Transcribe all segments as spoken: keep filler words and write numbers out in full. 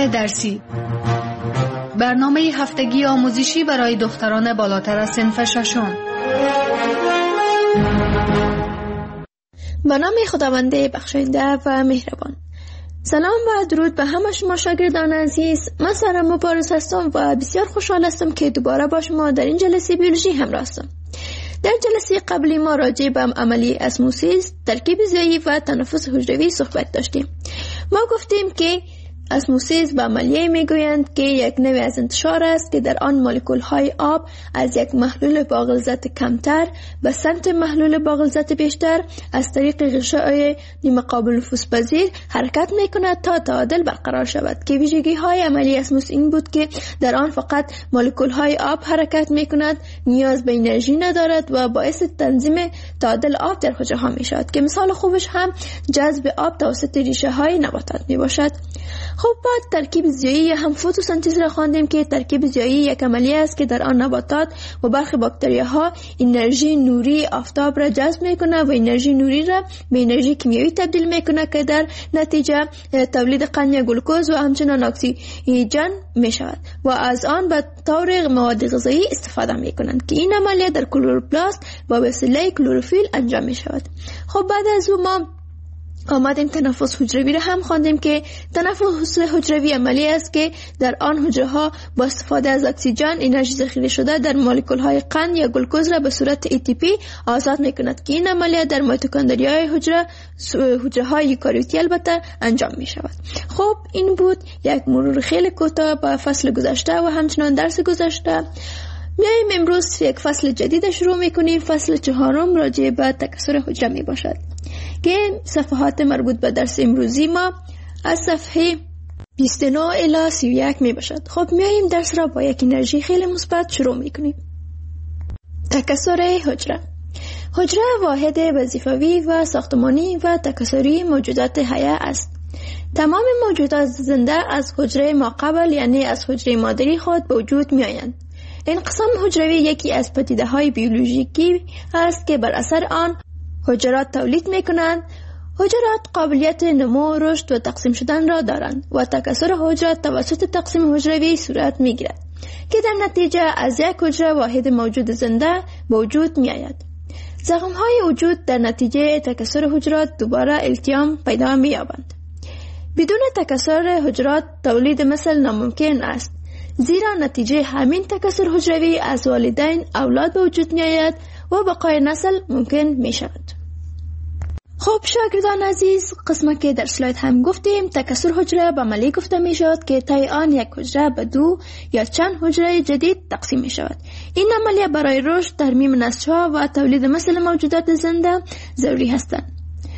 کلاس درسی، برنامه هفتگی آموزشی برای دختران بالاتر از صنف ششم. به نام خداوند بخشنده و مهربان. سلام و درود به همه شما شاگردان عزیز. من سارا مبارز هستم و بسیار خوشحال هستم که دوباره با شما در این جلسه بیولوژی همراه هستم. در جلسه قبلی ما راجع به عملی اسموسیس، ترکیب زیایی و تنفس حجروی صحبت داشتیم. ما گفتیم که اسموسیس به عملیه میگویند که یک نوع از انتشار است که در آن مولکول های آب از یک محلول با غلظت کمتر به سمت محلول با غلظت بیشتر از طریق غشای نیمه قابل نفوذ پذیر حرکت میکند تا تعادل برقرار شود، که ویژگی های عملی اسموس این بود که در آن فقط مولکول های آب حرکت میکند، نیاز به انرژی ندارد و باعث تنظیم تعادل آب در حجره ها میشود، که مثال خوبش هم جذب آب توسط ریشه های نباتات میباشد. خب بعد ترکیب زیایی هم فتوسنتز را خواندیم که ترکیب زیایی یک عملیه است که در آن نباتات و برخی باکتریاها انرژی نوری آفتاب را جذب میکنه و انرژی نوری را به انرژی کیمیایی تبدیل میکنه که در نتیجه تولید قند گلوکوز و همچنین اکسیژن میشود و از آن به طور مواد غذایی استفاده میکنند، که این عملیه در کلوروپلاست با وسیله کلروفیل انجام میشود. خب بعد از اون ما آمدیم تنفس حجروی را هم خواندیم که تنفس حجروی عملی است که در آن حجره ها با استفاده از اکسیژن انرژی ذخیره شده در مولکول های قند یا گلوکوز را به صورت ای تی پی آزاد میکند، که این عملیه در میتوکندریای حجره حجره های یوکاریوتی البته انجام می شود. خب این بود یک مرور خیلی کوتاه با فصل گذشته و همچنان درس گذشته. میایم امروز یک فصل جدید شروع میکنیم. فصل چهارم راجع به تکثر حجره می باشد که صفحات مربوط به درس امروزی ما از صفحه بیست و نه الی سی و یک می باشد. خب میایم درس را با یک انرژی خیلی مثبت شروع میکنیم. تکثر حجره. حجره واحد وظیفوی و ساختمانی و تکثری موجودات حیه است. تمام موجودات زنده از حجره ماقبل یعنی از حجره مادری خود به وجود می آیند. انقسام حجروی یکی از پدیده های بیولوژیکی است که بر اثر آن حجرات تولید می کنند. حجرات قابلیت نمو، رشد و تقسیم شدن را دارند و تکثر حجرات توسط تقسیم حجروی صورت می گیرد که در نتیجه از یک حجره واحد موجود زنده به وجود می آید. زخم های وجود در نتیجه تکثر حجرات دوباره التیام پیدا می یابند. بدون تکثر حجرات تولید مثل ناممکن است، زیرا نتیجه همین تکثر حجروی از والدین اولاد به وجود می آید و بقای نسل ممکن می شود. خب شاگردان عزیز، قسمت که در سلاید هم گفتیم تکثر حجره به عملی گفته می شود که طی آن یک حجره به دو یا چند حجره جدید تقسیم می شود. این عملیه برای رشد، ترمیم نسل‌ها و تولید مثل موجودات زنده ضروری هستند.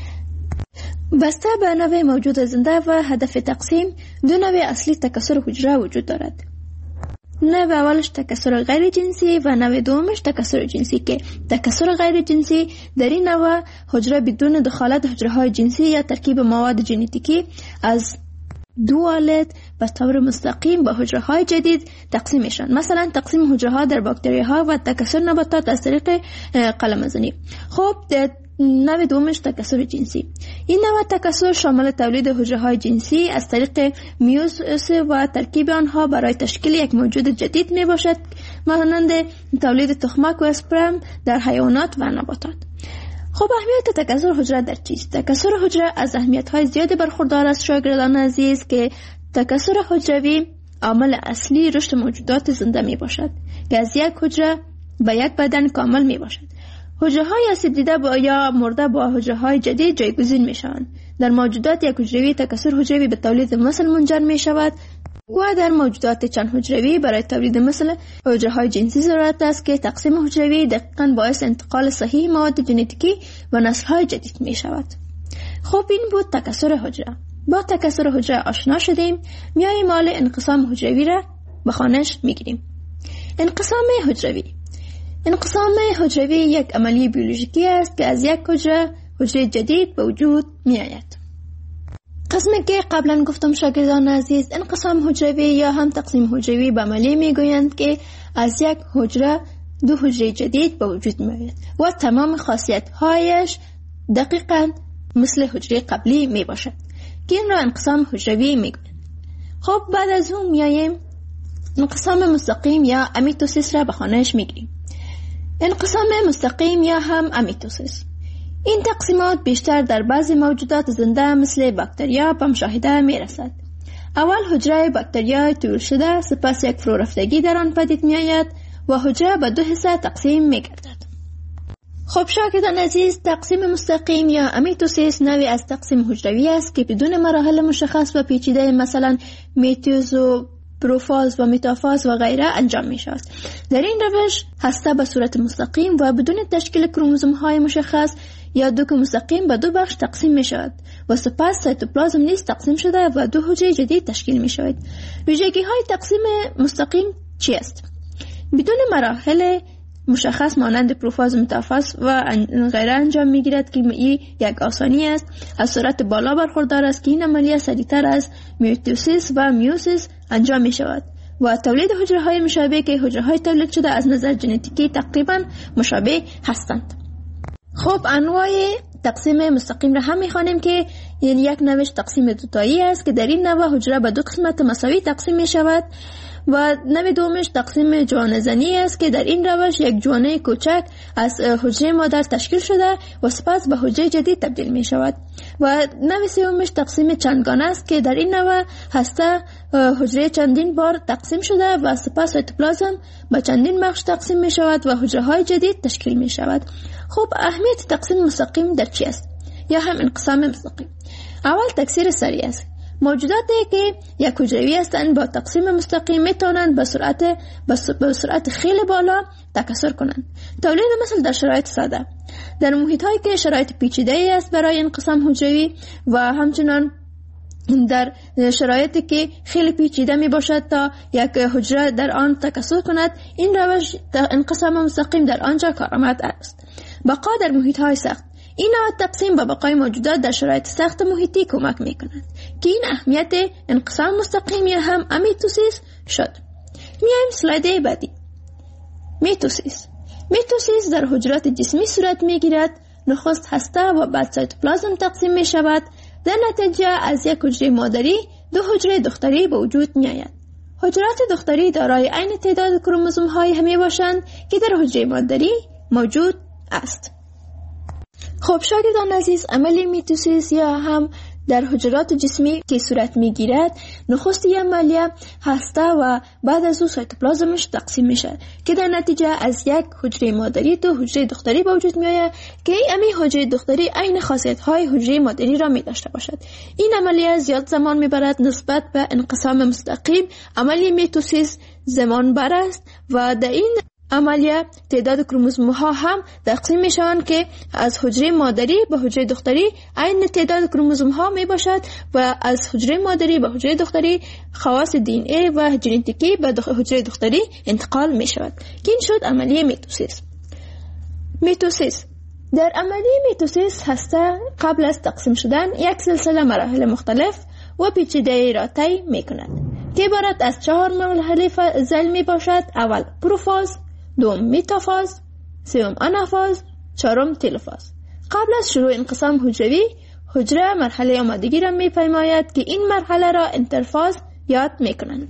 بسته به نوع موجود زنده و هدف تقسیم، دو نوع اصلی تکثر حجره وجود دارد. نوع اولش تکثر غیر جنسی و نوع دومش تکثر جنسی، که تکثر غیر جنسی در این نوع حجره بدون دخالت حجره های جنسی یا ترکیب مواد ژنتیکی از دو والد به طور مستقیم به حجره های جدید تقسیم میشن. مثلا تقسیم حجره ها در باکتری ها و تکثر نباتات از طریق قلمزنی. خب نوع دومش تکثر جنسی. این نوع تکثر شامل تولید حجره های جنسی از طریق میوزیس و ترکیب آنها برای تشکیل یک موجود جدید می باشد، مانند تولید تخمک و اسپرم در حیوانات و نباتات. خب اهمیت تکثر حجره در چیست؟ تکثر حجره از اهمیت های زیادی برخوردار است شاگردان عزیز، که تکثر حجروی عامل اصلی رشد موجودات زنده می باشد که از یک حجره به یک بدن کامل می باشد. حجره های آسیب دیده با یا مرده با حجره های جدید جایگزین می شوند. در موجودات یک حجروی تکثر حجروی به تولید مثل منجر می شود و در موجودات چند حجروی برای تولید مثل حجره های جنسی ضرورت است که تقسیم حجروی دقیقاً باعث انتقال صحیح مواد ژنتیکی و نسل های جدید می شود. خب این بود تکثر حجره. با تکثر حجره آشنا شدیم. میاییم حال انقسام حجروی را به خوانش می گیریم. انقسام حجروی. انقسام حجروی یک عملی بیولوژیکی است که از یک حجره حجره جدید به وجود می آید. قسمی که قبلا گفتم شاگردان عزیز، انقسام حجروی یا هم تقسیم حجروی به عملی می گویند که از یک حجره دو حجره جدید به وجود می آید و تمام خاصیت هایش دقیقاً مثل حجره قبلی می باشد، که این را انقسام حجروی می گویند. خب بعد از اون میاییم انقسام مستقیم یا امیتوسیس را به خانهش میگیریم. انقسام مستقیم یا هم امیتوسیس، این تقسیمات بیشتر در بعضی موجودات زنده مثل باکتریا به مشاهده میرسد. اول حجره باکتریا طول شده، سپس یک فرورفتگی در آن پدید میآید و حجره به دو حصه تقسیم میگردد. خب شاگردان عزیز، تقسیم مستقیم یا امیتوسیس نوعی از تقسیم حجروی است که بدون مراحل مشخص و پیچیده مثلا میتوز و پروفاز و متافاز و غیره انجام می شود. در این روش هسته به صورت مستقیم و بدون تشکیل کروموزوم های مشخص یا دوک مستقیم به دو بخش تقسیم می شود و سپس سایتوپلازم نیز تقسیم شده و دو حجره جدید تشکیل می شود. ویژگی های تقسیم مستقیم چی است؟ بدون مراحل مشخص مانند پروفاز و متافاز و غیره انجام می گیرد که این یک آسانی است. از سرعت بالا برخوردار است که این عملیه سریعتر از میتوسیس و میوسیس انجام می شود و تولید حجره های مشابه که حجره های تولید شده از نظر ژنتیکی تقریبا مشابه هستند. خب انواع تقسیم مستقیم را هم می خوانیم که یعنی یک نوش تقسیم دوتایی است که در این نوع حجره به دو قسمت مساوی تقسیم می شود و نوع دومش تقسیم جوانه زنی است که در این روش یک جوانه کوچک از حجره مادر تشکیل شده و سپس به حجره جدید تبدیل می شود و نوع سومش تقسیم چندگانه است که در این نوع هسته حجره چندین بار تقسیم شده و سپس سایتوپلازم به چندین بخش تقسیم می شود و حجره های جدید تشکیل می شود. خب اهمیت تقسیم مستقیم در چی است یا هم انقسام مستقیم؟ اول تکثیر سریع است. موجوداتی که یک حجروی هستند با تقسیم مستقیم میتونند به سرعت به سرعت خیلی بالا تکثر کنند. تولید مثل در شرایط ساده، در محیط هایی که شرایط پیچیده است برای انقسام حجروی و همچنان در شرایطی که خیلی پیچیده می باشد تا یک حجره در آن تکثر کند، این روش انقسام مستقیم در آنجا کارآمد است. بقا در محیط های سخت، این نوع تقسیم به بقای موجودات در شرایط سخت محیطی کمک می کند که این اهمیت انقسام مستقیم یا هم امیتوسیس شد. میایم سلاید بعدی. میتوسیس. میتوسیس در حجرات جسمی صورت می گیرد. نخست هسته و بعد سایتوپلازم تقسیم می شود. در نتیجه از یک حجره مادری دو حجره دختری به وجود می آید. حجرات دختری دارای عین تعداد کروموزوم های همی باشند که در حجره مادری موجود است. خب شاگردان عزیز، عمل میتوسیس یا هم در حجرات جسمی که صورت می گیرد، نخست عملیه هسته و بعد از او سایتوپلازمش تقسیم می شد که در نتیجه از یک حجره مادری دو حجره دختری به وجود می آید که این امی حجره دختری عین خاصیت های حجره مادری را می داشته باشد. این عملیه زیاد زمان می برد نسبت به انقسام مستقیم. عملی میتوسیس زمان بر است و در این عملیه تعداد کروموزوم ها هم تقسیم می شوند که از حجره مادری به حجره دختری عین تعداد کروموزوم ها می باشد و از حجره مادری به حجره دختری خواص دی ان ای و ژنتیکی به حجره دختری انتقال می شود که این شد عملیه میتوسیس. میتوسیس در عملیه میتوسیس هسته قبل از تقسیم شدن یک سلسله مراحل مختلف و پیچیده را طی می کند که عبارت از چهار مرحله ذیل می باشد. اول پروفاز، دوم متافاز، سوم آنافاز، چهارم تلوفاز. قبل از شروع انقسام حجروی، حجره مرحله آمادگی را می پیماید که این مرحله را انترفاز یاد می کنند.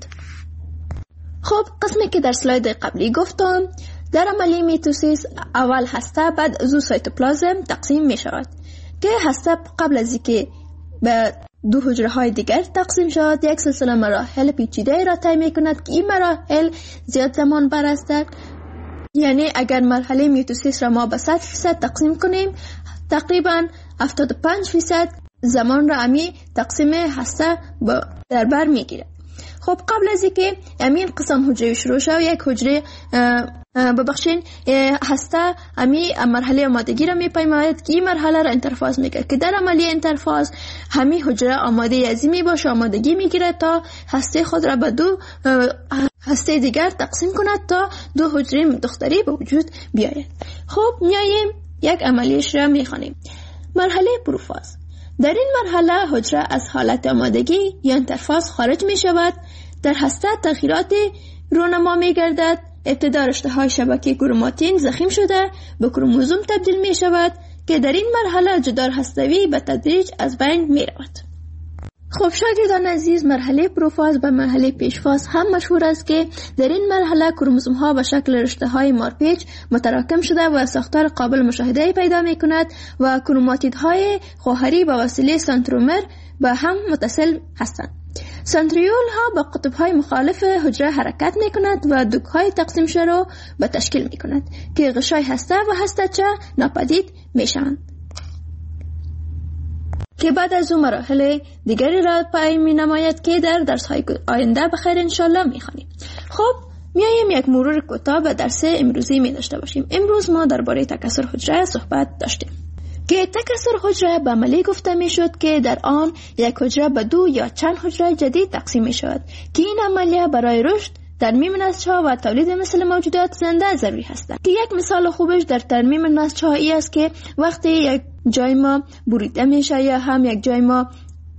خب قسمی که در سلاید قبلی گفتم، در عملی میتوسیس اول هسته بعد از سایتوپلازم تقسیم می شود که هسته قبل از اینکه به دو حجره های دیگر تقسیم شد یک سلسله مراحل پیچیده را طی می کند که این مراحل زیاد زمان بر است. یعنی اگر مرحله میتوسیس را ما به صد فیصد تقسیم کنیم، تقریبا هفتاد و پنج فیصد زمان را امی تقسیم هسته در بر میگیرد. خب قبل از اینکه امی انقسام حجروی شروع شد، یک حجره ببخشین هسته امی مرحله آمادگی را میپیماید که این مرحله را انترفاز میگیرد که در عملیه انترفاز همی حجره آماده ازی می باشه آمادگی میگیرد تا هسته خود را به دو هسته دیگر تقسیم کند تا دو حجره دختری به وجود بیاید. خب میاییم یک عملیش را میخوانیم. مرحله پروفاز. در این مرحله حجره از حالت آمادگی یا انترفاز خارج می شود. در هسته تغییرات رونما می گردد. ابتدا رشته های شبکه کروماتین ضخیم شده به کروموزوم تبدیل می شود که در این مرحله جدار هستوی به تدریج از بین می رود. خب شاگردان عزیز، مرحله پروفاز و مرحله پیشفاز هم مشهور است که در این مرحله کروموزوم ها به شکل رشته های مارپیچ متراکم شده و ساختار قابل مشاهده پیدا می کند و کروماتید های خواهری به وسیله سنترومر به هم متصل هستند. سنتریول ها با قطب های مخالف حجره حرکت می کند و دوک های تقسیم شده را به تشکیل می کند که غشای هسته و هسته چه ناپدید می شوند که بعد از اون مراحل دیگری را پای می نماید که در درس های آینده بخیر انشالله می خوانیم. خب میایم یک مرور کوتاه به درس امروزی می داشته باشیم. امروز ما درباره تکثر حجره صحبت داشتیم که تکثر حجره به عملی گفته می شد که در آن یک حجره به دو یا چند حجره جدید تقسیم می شود که این عملیه برای رشد، ترمیم نسج‌ها و تولید مثل موجودات زنده ضروری هستند. که یک مثال خوبش در ترمیم نسج‌ها ای است که وقتی یک جای ما بریده میشه یا هم یک جای ما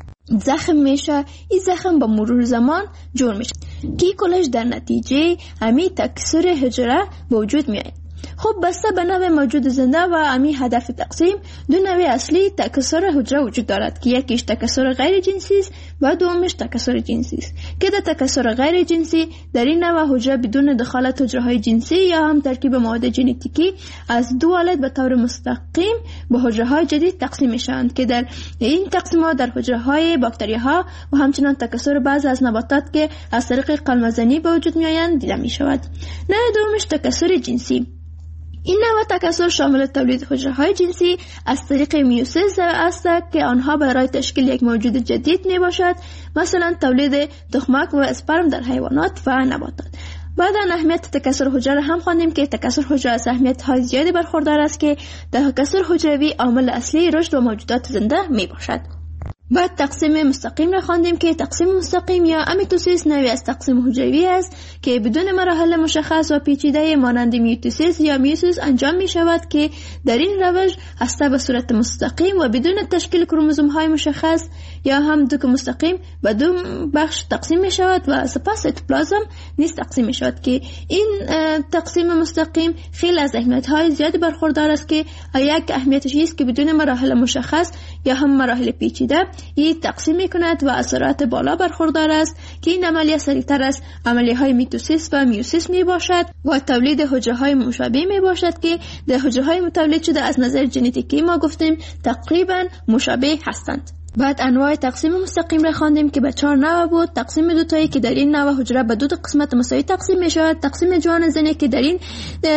زخم میشه، این زخم با مرور زمان جور میشه که کلش در نتیجه امی تکثر حجره وجود میاد. خب بسته به نوع موجود زنده و امی هدف تقسیم، دو نوع اصلی تکثر حجره وجود دارد که یکیش تکثر غیر جنسی است و دومش تکثر جنسی است که در تکثر غیر جنسی در این نوع حجره بدون دخالت حجره های جنسی یا هم ترکیب مواد ژنتیکی از دو والد به طور مستقیم به حجره های جدید تقسیم میشوند که در این تقسیمات در حجره های باکتری ها و همچنان تکثر بعضی از نباتات که از طریق قلمزنی به وجود میآیند دیده می شود. نوع دومش تکثر جنسی. این نوع تکثر شامل تولید حجره های جنسی از طریق میوسیس است که آنها برای تشکیل یک موجود جدید می باشد، مثلا تولید تخمک و اسپرم در حیوانات و نباتات. بعد از اهمیت تکثر حجره هم خواندیم که تکثر حجره از اهمیت های زیادی برخوردار است که تکثر حجروی عامل اصلی رشد و موجودات زنده می باشد. بعد تقسیم مستقیم را خواندیم که تقسیم مستقیم یا امیتوسیس نوعی از تقسیم حجروی است که بدون مراحل مشخص و پیچیده مانند میوتوسیس یا میوسیس انجام می شود که در این روش هسته به صورت مستقیم و بدون تشکیل کروموزوم های مشخص یا هم دوک مستقیم به دو بخش تقسیم می شود و سپس سیتوپلازم نیز تقسیم می شود که این تقسیم مستقیم خیلی از اهمیت های زیادی برخوردار است که یک اهمیتش است که بدون مراحل مشخص یا هم مراحل پیچیده این تقسیم می کند و اثرات بالا برخوردار است که این عملیه سریعتر از عملیه های میتوسیس و میوسیس می باشد و تولید حجره های مشابه می باشد که در حجره های تولید شده از نظر ژنتیکی ما گفتیم تقریبا مشابه هستند. بعد انواع تقسیم مستقیم را خواندیم که به چهار نوع بود. تقسیم دوتایی که در این نوع حجره به دو قسمت مساوی تقسیم می شود. تقسیم جوان زنی که در این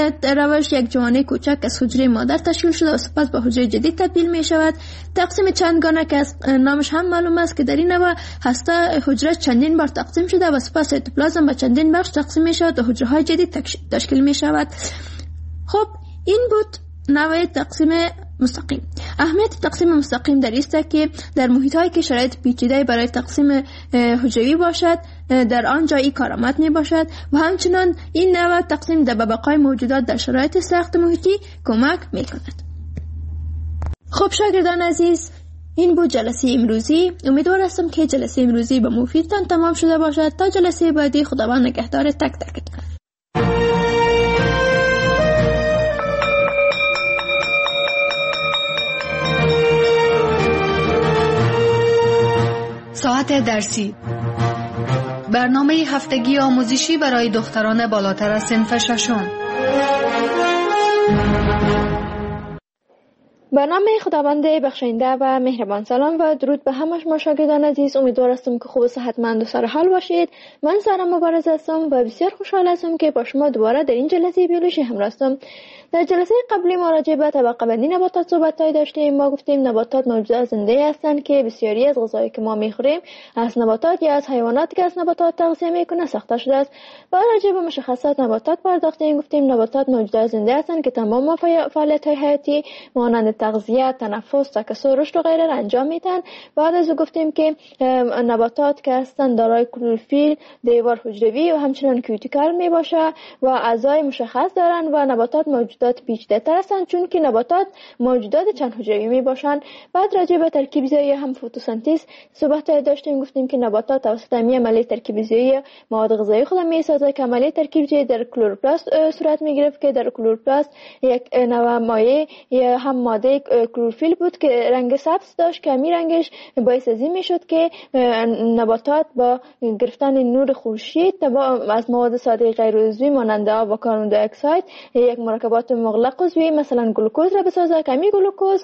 روش یک جوانه کوچک از حجره مادر تشکیل شده و سپس به حجره جدید تبدیل می شود. تقسیم چندگانه که از نامش هم معلوم است که در این نوع هسته حجره چندین بار تقسیم شده و سپس سیتوپلازم به چندین بخش تقسیم می شود و حجره های جدید تشکیل می شود. خب این بود نوع تقسیم مستقیم. اهمیت تقسیم مستقیم در است که در محیط هایی که شرایط پیچیده برای تقسیم حجروی باشد در آن جایی کارآمد می باشد و همچنان این نوع تقسیم در بقای موجودات در شرایط سخت محیطی کمک می کند. خب شاگردان عزیز، این بود جلسه امروزی. امیدوار هستم که جلسه امروزی به مفیدتان تمام شده باشد. تا جلسه بعدی خداوند نگهدار تک تکتون. ساعت درسی، برنامه هفتگی آموزشی برای دختران بالاتر از صنف ششم. برنامه خداوند بخشنده و مهربان. سلام و درود به همه شما شاگردان عزیز. امیدوار هستم که خوب و صحتمند و سرحال باشید. من سارا مبارز هستم و بسیار خوشحال هستم که با شما دوباره در این جلسه بیولوژی همراه هستم. در جلسه قبلی ما راجع به طبقه بندی نباتات صحبت داشتیم. ما گفتیم نباتات موجودات زنده هستند که بسیاری از غذایی که ما میخوریم از نباتات یا از حیواناتی که از نباتات تغذیه میکنه ساخته شده است. و راجع به مشخصات نباتات پرداختیم. گفتیم نباتات موجودات زنده هستند که تمام فعالیت‌های حیاتی مانند تغذیه، تنفس، تکثر، رشد و غیره را انجام میدن. بعد از او گفتیم که نباتات که هستند دارای کلروفیل، دیوار حجروی و همچنین کیوتیکل می باشه و اعضای مشخص دارند و نباتات موجودات پیچیده تر هستند چون که نباتات موجودات چند حجروی می باشند. بعد راجع به ترکیب زایی هم فتوسنتز صحبت داشتیم. گفتیم که نباتات توسط می عملیه ترکیب زایی مواد غذایی خود می سازه که عملیه ترکیب زایی در کلروپلاست صورت می گرفت که در کلروپلاست یک نوع مایع یا هم ماده یک کلروفیل بود که رنگ سبز داشت که همین رنگش باعث از این میشد که نباتات با گرفتن نور خورشید از مواد ساده غیر عضوی مانند آب و کربن دی اکساید یک مرکبات مغلق عضوی مثلا گلوکوز را بسازه که همین گلوکوز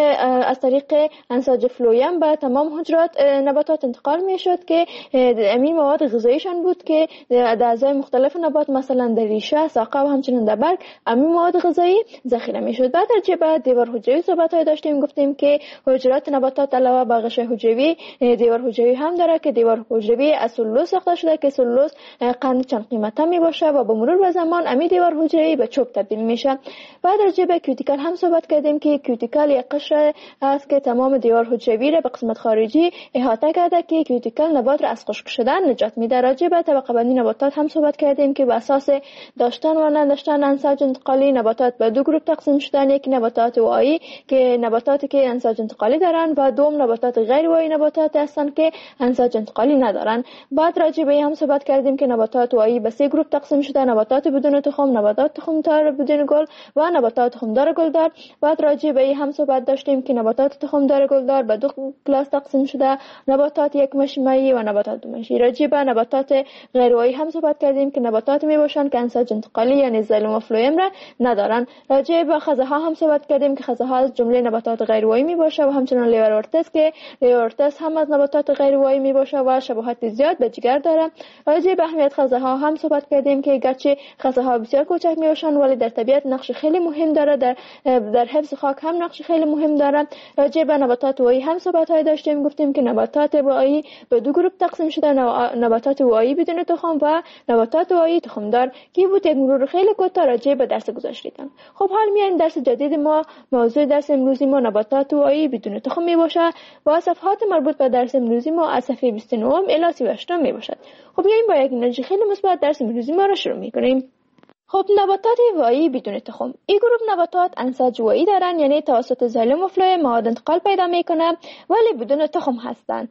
از طریق انساج فلویم به تمام حجرات نباتات انتقال میشد که همین مواد غذاییشان بود که در اعضای مختلف نبات مثلا در ریشه، ساقه و همچنین در برگ همین مواد غذایی ذخیره میشد. بعد در بعد دیوار حجروی صحبت های داشتیم، گفتیم که حجرات نباتات علاوه بر غشای حجروی دیوار حجروی هم داره که دیوار حجروی از سلولوز ساخته شده که سلولوز قند چند قیمته می باشه و با مرور زمان همین دیوار حجروی به چوب تبدیل میشه. بعد در به کیوتیکل هم صحبت کردیم که کیوتیکل یک قشر است که تمام دیوار حجروی را به قسمت خارجی احاطه کرده که کیوتیکل نبات را از خشک شدن نجات میده. راجع به طبقه بندی نباتات هم صحبت کردیم که بر اساس داشتن و نداشتن انساج انتقالی نباتات به دو گروه تقسیم شدن، یک نباتات واعی که نباتاتی که انساج انتقالی دارن و دوم نباتات غیر واعی نباتات هستند که انساج انتقالی ندارن. بعد راجع به هم صحبت کردیم که نباتات واعی به سه گروه تقسیم شده، نباتات بدون تخم، نباتات تخمدار بدون گل و نباتات تخمدار گلدار. بعد راجع به هم صحبت داشتیم که نباتات تخمدار گلدار به دو کلاس تقسیم شده، نباتات یک مشمعی و نباتات دو مشمعی. راجع به نباتات غیر واعی هم صحبت کردیم که نباتات می باشن که انساج انتقالی یعنی زایلوم و فلویم را ندارن. راجع به خزه ها هم صحبت کردیم که خزه ها از جمله نباتات غیر واعی می باشه و همچنین لیورورتس که لیورورتس هم از نباتات غیر واعی می باشه و شباهت زیاد به جگر داره. راجع به اهمیت خزه ها هم صحبت کردیم که گرچه خزه ها بسیار کوچک می باشن ولی در طبیعت نقش خیلی مهم داره، در در حفظ خاک هم نقش خیلی مهم داره. راجع به نباتات واعی هم صحبت های داشتیم، گفتیم که نباتات واعی به دو گروه تقسیم شده، نباتات واعی بدون تخم و نباتات واعی تخمدار که بود یک مرور خیلی کوتاه راجع به درس گذاشتم. خب حال میایم درس جدید ما. موضوع درس امروزی ما نباتات واعی بدون تخم می باشه و صفحات مربوط به درس امروزی ما از صفحه بیست و نه الی سی و هشت می باشد. خب میایم با یک انرژی خیلی مثبت درس امروزی ما را شروع میکنیم. خب نباتات واعی بدون تخم، این گروه نباتات انساج واعی دارن، یعنی توسط زایلوم و فلویم مواد انتقال پیدا میکنه ولی بدون تخم هستند.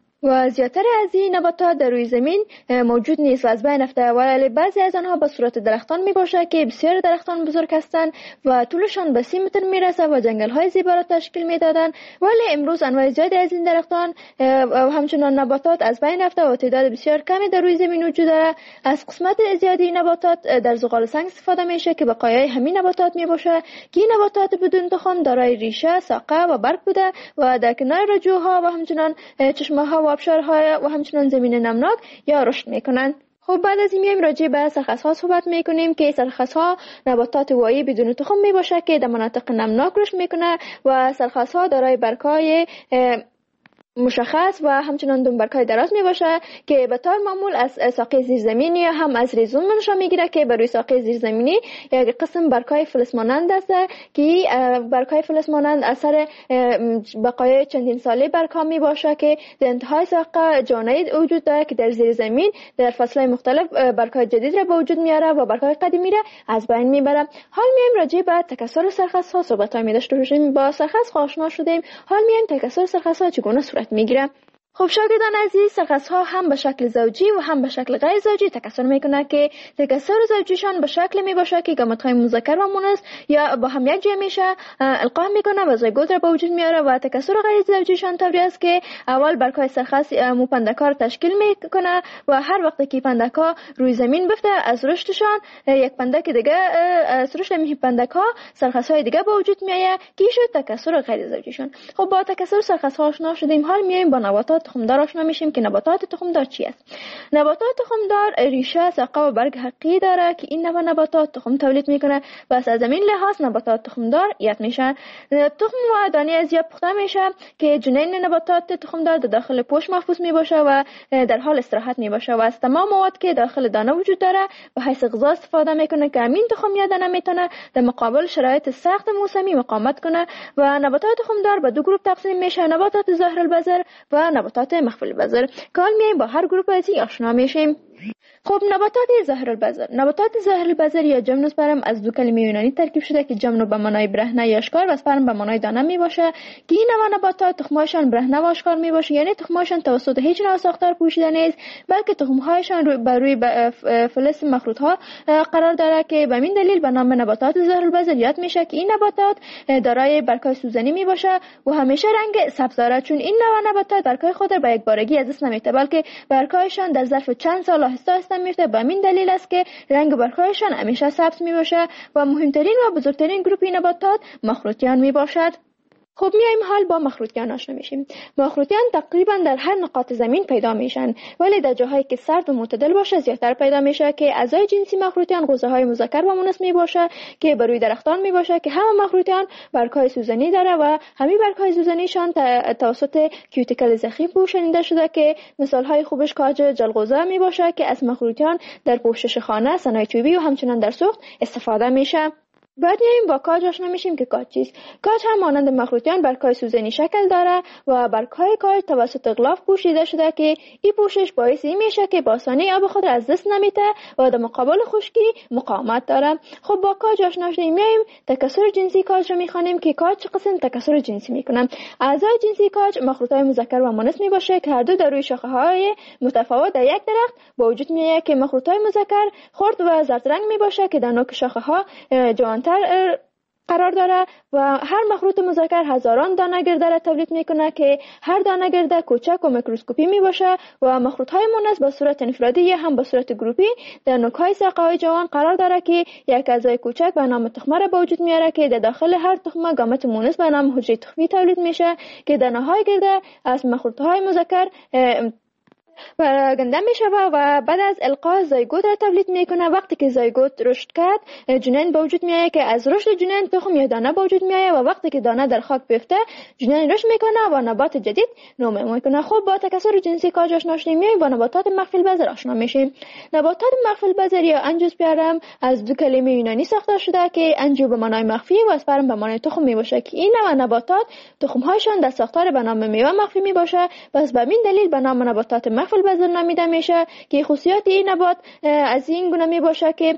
و زیاتر از این نباتات در روی زمین موجود نیست و از بین رفته، ولی بعضی از آنها به صورت درختان می باشه که بسیار درختان بزرگ هستند و طولشان به سی متر می رسه و جنگل های زیبا را تشکیل می دادن. ولی امروز انواع زیادی از این درختان و همچنان نباتات از بین رفته و تعداد بسیار کمی در روی زمین وجود داره. از قسمت زیادی نباتات در زغال سنگ استفاده میشه که بقایای همین نباتات می باشه که این نباتات بدون تخم دارای ریشه، ساقه و برگ بوده و در کنار رجوها و همچنان چشمه ها و آبشارهای و همچنان زمین نمناک یا رشد میکنن. خب بعد از این میایم راجع به سرخس ها صحبت میکنیم که سرخس ها نباتات واعی بدون تخم می باشه که در مناطق نمناک رشد میکنه و سرخس ها دارای برگ‌های مشخص و همچنان دنبرکای دراز می باشه که به طور معمول از ساقه زیرزمینی یا هم از ریزون منشأ میگیره که بر روی ساقه زیرزمینی یک قسم برگ‌های فلز مانند است که برگ‌های فلز مانند اثر بقایای چندین ساله برگ‌ها می باشه که در انتهای ساقه جانید وجود داره که در زیر زمین در فصل‌های مختلف برگ‌های جدید را به وجود میاره و برگ‌های قدیمی را از بین میبره. حال میایم راجع به تکثر سرخس ها صحبت ها می داشته باشیم. با سرخس آشنا شدیم، حال میایم تکثر سرخس ها چگونه صورت میگیره. خب شاگردان عزیز، سرخس ها هم به شکل زوجی و هم به شکل غیر زوجی تکثر میکنه که تکثر زوجیشان به شکل می باشه که گامت های مذکر و مؤنث یا با هم یک جای میشه القا میکنه و زیگوت را به وجود میاره و تکثر غیر زوجیشان طوری است که اول برگ‌های سرخس موپندکار تشکیل میکنه و هر وقت که پندکا روی زمین بفته از رشدشان یک پندک دیگه از رشد می پندکا سرخس های دیگه به وجود میاد که شد تکثر غیر زوجیشان. خب با تکثر سرخس ها آشنا شدیم، حال میایم با نباتات تخمدار آشنا میشیم که نباتات تخمدار چی است. نباتات تخمدار ریشه، ساقه و برگ حقیقی داره که این نوع نباتات تخم تولید میکنه و از زمین لحاظ نباتات تخمدار یاد میشن. تخم و دانه از یا پخته میشه که جنین نباتات تخمدار در داخل پوست محفوظ میباشه و در حال استراحت میباشه و از تمام مواد که داخل دانه وجود داره و حیث غذا استفاده میکنه که همین تخم یا دانه میتونه در مقابل شرایط سخت موسمی مقاومت کنه. و نباتات تخمدار به دو گروه تقسیم میشه، نباتات ظاهر البذر و نباتات مخفی البذر. که حال میایم با هر گروه از این آشنا میشیم. خب نباتات ظاهر البذر نباتات ظاهر البذر یا جمن اسپرم از دو کلمه یونانی ترکیب شده که جمن به معنای برهنه یا اشکار و اسپرم به معنای دانه می باشه که این نوع نباتات تخمهایشان برهنه و اشکار می باشه، یعنی تخمهایشان توسط هیچ نوع ساختار پوشیده نیست، بلکه تخمهایشان روی بر روی فلز مخروط ها قرار داره که به این دلیل به نام نباتات ظاهر البذر یاد میشه که این نباتات دارای برگ‌های سوزنی می باشه و همیشه رنگ سبز داره، چون این نوع نباتات برگ‌های خود را به یک بارگی از دست نمیده، بلکه برگ‌هایشان در ظرف چند سال آهسته آهسته میفته. به این دلیل است که رنگ برگ‌هایشان همیشه سبز می باشه و مهمترین و بزرگترین گروه نباتات مخروطیان می باشد. خب میایم حال با مخروطیان آشنا میشیم. مخروطیان تقریبا در هر نقاط زمین پیدا میشن، ولی در جاهایی که سرد و معتدل باشه زیادتر پیدا میشه که اعضای جنسی مخروطیان غوزه‌های مذکر و مؤنث می باشه که بر روی درختان می باشه که همه مخروطیان برگ‌های سوزنی داره و همین برگ‌های سوزنیشان توسط کیوتیکل زخیم پوشانیده شده که مثال‌های خوبش کاج جلغوزه می باشه که از مخروطیان در پوشش خانه، صنایع چوبی و همچنین در سوخت استفاده میشه. بعد میایم با کاج آشنا میشیم که کاج چیست. کاج هم مانند مخروطیان برگ‌های سوزنی شکل داره و برگ‌های کاج توسط غلاف پوشیده شده که این پوشش باعث این میشه که با آسانی آب خود را از دست نمیده و در مقابل خشکی مقاومت داره. خب با کاج آشنا شدیم، میایم تکثر جنسی کاج رو میخوانیم که کاج چه قسم تکثر جنسی میکنن. اعضای جنسی کاج مخروطهای مذکر و مؤنث میباشه که هر دو در روی شاخه‌های متفاوت در یک درخت با وجود میاد که مخروطهای مذکر خرد و زرد رنگ میباشه که در نوک شاخه‌ها جوان قرار داره و هر مخروط مذکر هزاران دانه گرده را تولید میکنه که هر دانه گرده کوچک و میکروسکوپی می باشه و مخروط های مؤنث به صورت انفرادی یا هم به صورت گروپی در نوک های ساقه های جوان قرار داره که یک اعضای کوچک به نام تخمه را به وجود میاره که در داخل هر تخمه گامت مؤنث به نام حجره تخمی تولید میشه که دانه های گرده از مخروط های مذکر پراگنده می شود و بعد از القاء زایگوت را تولید میکنه. وقتی که زایگوت رشد کرد جنین به وجود میاد که از رشد جنین تخم یا دانه به وجود میاد و وقتی که دانه در خاک بیفته جنین رشد میکنه و نبات جدید نمو میکنه. خب با تکثر جنسی کاج آشنا شدیم، میایم با نباتات مخفی البذر آشنا میشیم. نباتات مخفی البذر یا انژیوسپرم از دو کلمه یونانی ساخته شده که انژیو به معنای مخفی و اسپرم به معنای تخم میباشه که این نوع نباتات تخم هایشان در ساختار به نام میوه مخفی میباشه. پس به این دلیل به نام نباتات مخفی البذر نامیده میشه که خصوصیات این نبات از این گونه می باشه که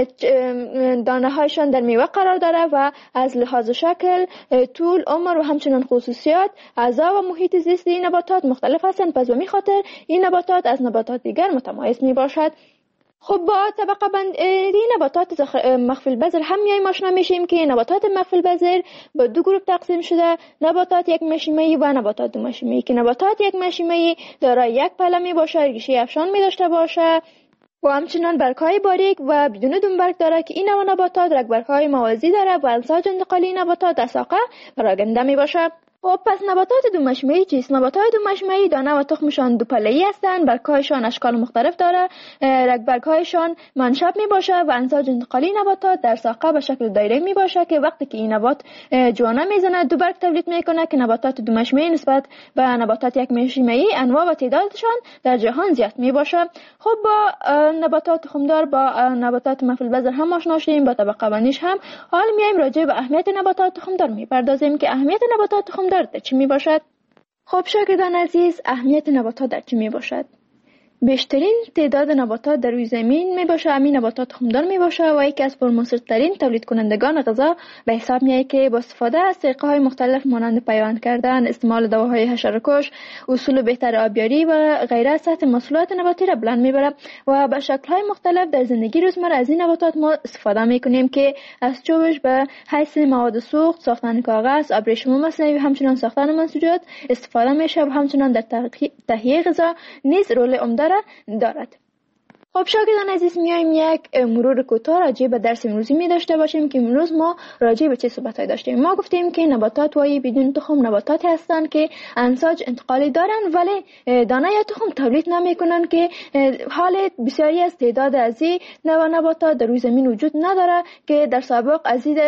دانه هایشان در میوه قرار داره و از لحاظ شکل، طول، عمر و همچنین خصوصیات اعضا و محیط زیست این نباتات مختلف هستند. پس به این خاطر این نباتات از نباتات دیگر متمایز می باشد. خب با طبقه بندی نباتات مخفی البذر هم میایم آشنا میشیم که نباتات مخفی البذر به دو گروه تقسیم شده: نباتات یک مشیمه‌ای و نباتات دو مشیمه‌ای که نباتات یک مشیمه‌ای دارای یک پله می باشه، ریشه افشان می داشته باشه و همچنان برگ‌های باریک و بدون دنبرگ داره که این نوع نباتات رگبرگ‌های موازی داره و امزاج انتقالی نباتات در ساقه پراگنده می باشه. خب پس نباتات دو مشیمه‌ای چیست؟ نباتات دو مشیمه‌ای دانه و تخمشان دو پله‌ای هستند، برگ‌هایشان اشکال مختلف داره، رگبرگ‌هایشان منشب می باشه و امزاج انتقالی نباتات در ساقه به شکل دایره می باشه که وقتی که این نبات جوانه میزنه دو برگ تولید میکنه که نباتات دو مشیمه‌ای نسبت به نباتات یک مشیمه‌ای انواع و تعدادشان در جهان زیاد می باشه. خب با نباتات تخمدار با نباتات مخفی البذر هم آشنا شدیم، با طبقه بندیش هم. حال میایم راجع به اهمیت نباتات تخمدار میپردازیم که اهمیت نباتات تخمدار در چی می باشد؟ خب شاگردان عزیز، اهمیت نباتات در چی می باشد؟ بیشترین تعداد نباتات در روی زمین می باشه همین نباتات تخمدار می باشه و یکی از پرمصرف‌ترین تولید کنندگان غذا به حساب میاد که با استفاده از طریقه‌های مختلف مانند پیوند کردن، استعمال دواهای حشره‌کش، اصول بهتر آبیاری و غیره سطح محصولات نباتی را بلند میبره و به شکل‌های مختلف در زندگی روزمره از این نباتات ما استفاده میکنیم که از چوبش به حیث مواد سوخت، ساختن کاغذ، ابریشم مصنوعی و همچنین ساختن منسوجات استفاده میشه و همچنین در تهیه غذا نیز رول عمده دارد. خب شاگردان عزیز، میایم یک مرور کوتاه راجع به درس امروزی می داشته باشیم که امروز ما راجع به چه صحبتایی داشتیم. ما گفتیم که نباتات وای بدون تخم نباتاتی هستند که امزاج انتقالی دارن ولی دانه یا تخم تولید نمیکنن که حال بسیاری از تعداد از این نوع نباتات در روی زمین وجود نداره که در سابق از این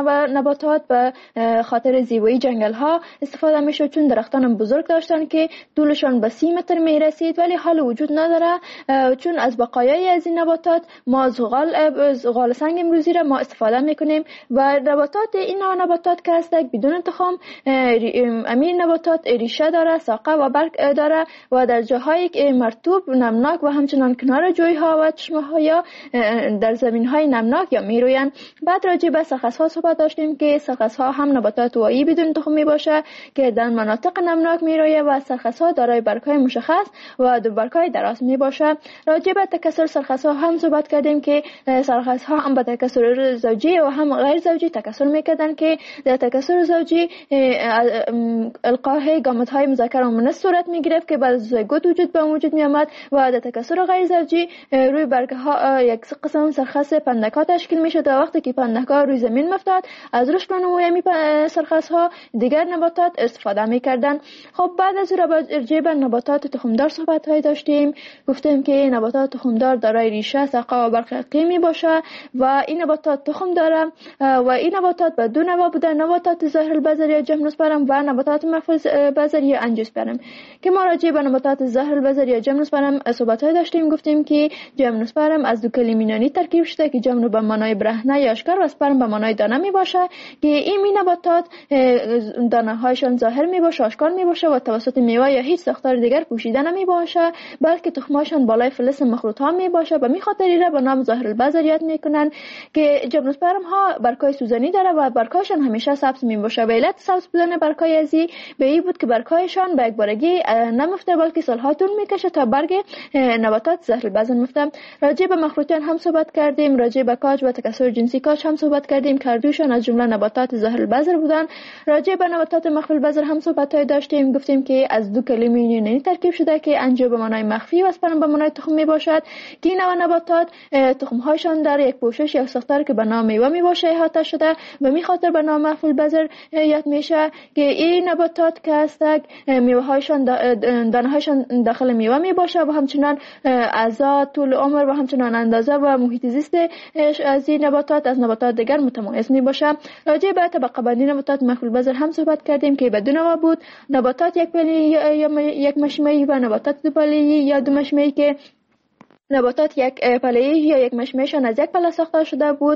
نباتات به خاطر زیبایی جنگل ها استفاده میشد، چون درختان بزرگ داشتن که طولشان به سی متر می رسید، ولی حال وجود نداره چون از بقایای از این نباتات ما زغال زغال سنگ امروزی را ما استفاده میکنیم و نباتات این نباتات که هستند بدون تخم، امین نباتات ریشه داره، ساقه و برگ داره و در جاهای مرطوب نمناک و همچنان کنار جویها و چشمه ها یا در زمین های نمناک یا میروین. بعد راجع به سخص ها صحبت داشتیم که سخص ها هم نباتات وایی بدون تخم می باشه که در مناطق نمناک میرویه و سرخس ها دارای برگ های مشخص و دو برگ های دراز می باشه. راجع به تکثر سرخس ها هم صحبت کردیم که سرخس ها هم به تکثر زوجی و هم غیر زوجی تکثر میکردن که در تکثر زوجی القای گامت های مذکر و مؤنث صورت می گرفت که بعد از زیگوت وجود به وجود می آمد و در تکثر غیر زوجی روی برگ ها یک قسم سرخس پندک ها تشکیل می شد و وقتی که پندک ها روی زمین میافتاد از رشد و نمو می سرخس ها دیگر نباتات استفاده می کردن. خب بعد از راجع به نباتات تخمدار صحبت های داشتیم. گفتیم که نباتات تخمدار دارای ریشه، ساقه و برگ حقیقی می باشه و این نباتات تخم داره و این نباتات به دو نوع بوده: نباتات ظاهر البذر یا جمنوسپرم و نباتات مخفی البذر یا انجیوسپرم. که ما راجع به نباتات ظاهر البذر یا جمنوسپرم صحبت های داشتیم. گفتیم که جمنوسپرم از دو کلمه یونانی ترکیب شده که جمنو به معنای برهنه یا اشکار و سپرم به معنای دانه می باشه که این می نباتات دانه هایشان ظاهر می باشه، آشکار می باشه و توسط میوه یا هیچ ساختار دیگر پوشیده نمی باشه، بلکه تخمهاشان بالای فلز مخروط ها می باشه. به می خاطر را به نام ظاهر البذر یاد میکنن که جمنوسپرم ها برگ‌های سوزنی داره و برگ‌هایشان همیشه سبز می باشه. و علت سبز بودن برگ‌های ازی به این بود که برگ‌هایشان به یک بارگی نمیفته بلکه سالها طول میکشه تا برگ نباتات ظاهر البذر میفته. راجع به مخروطیان هم صحبت کردیم، راجع به کاج و تکثر جنسی کاج هم صحبت کردیم که هر دوشان از جمله نباتات ظاهر البذر بودن. راجع به نباتات مخفی البذر هم صحبت های داشتیم. گفتیم که از دو کلمه یونانی ترکیب شده که انجو به معنای مخفی و اسپرم به معنای تخم می باشد که این نوع نباتات تخم هایشان در یک پوشش یا ساختار که به نام میوه می باشه احاطه شده و می خاطر به نام مخفی البذر یاد میشه که این نباتات که هستند میوه هایشان دانه هایشان داخل میوه می باشه و همچنان اعضا، طول عمر و همچنان اندازه و محیط زیست از این نباتات از نباتات دیگر متمایز می باشه. راجع به طبقه بندی نباتات مخفی البذر هم صحبت کردیم که بدون نوع بود: نباتات یک پله یا یک مشمعی و نباتات دو پله یا دو مشمعی که نباتات یک پله‌ای یا یک مشمعشان از یک پله ساخته شده بود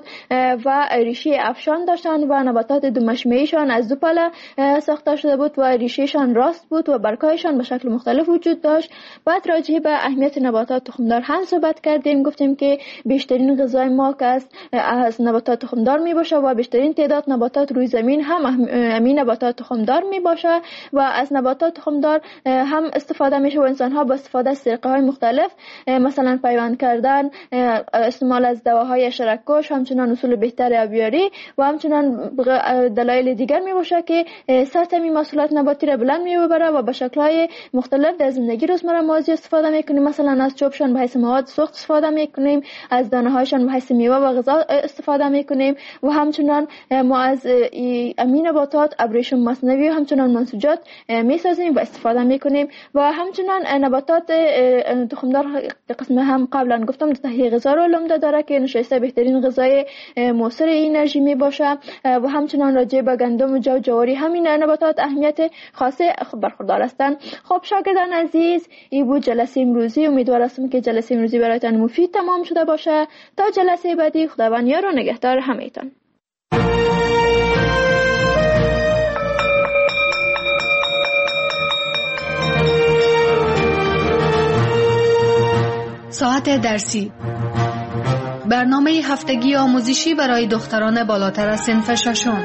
و ریشه افشان داشتند و نباتات دو مشمعیشان از دو پله ساخته شده بود و ریشهشان راست بود و برگ‌هایشان به شکل مختلف وجود داشت. بعد راجع به اهمیت نباتات تخمدار هم صحبت کردیم. گفتیم که بیشترین غذای ما که از, از نباتات تخمدار می باشه و بیشترین تعداد نباتات روی زمین هم همین نباتات تخمدار می باشه و از نباتات تخمدار هم استفاده میشه و انسان ها با استفاده از طریقه های مختلف مثلا پیوند کردن، استعمال از دواهای شرک‌کش، همچنان اصول بهتر آبیاری و همچنان دلایل دیگر می باشه که سطح می محصولات نباتی را بلند می ببره و به شکل‌های مختلف در زندگی روزمره ما از استفاده میکنیم. مثلا از چوبشان به حیث مواد سوخت استفاده میکنیم، از دانه‌هایشان به حیث میوه و غذا استفاده میکنیم و همچنان ما از امین نباتات ابریشم مصنوعی و همچنان منسوجات میسازیم و استفاده میکنیم و همچنان نباتات تخمدار قسم هم قبلا گفتم تهیه غذا رو علم داره که نشایسته بهترین غذای موثر انرژی می باشه و همچنان راجع به گندم و جو جواری همین نباتات اهمیت خاصه برخوردار هستند. خب شاگردان عزیز، این بود جلسه امروزی. امیدوار هستم که جلسه امروزی برایتان مفید تمام شده باشه. تا جلسه بعدی، خداوند یار و نگهدار همه‌تان. ساعت درسی، برنامه هفتگی آموزشی برای دختران بالاتر از صنف ششم.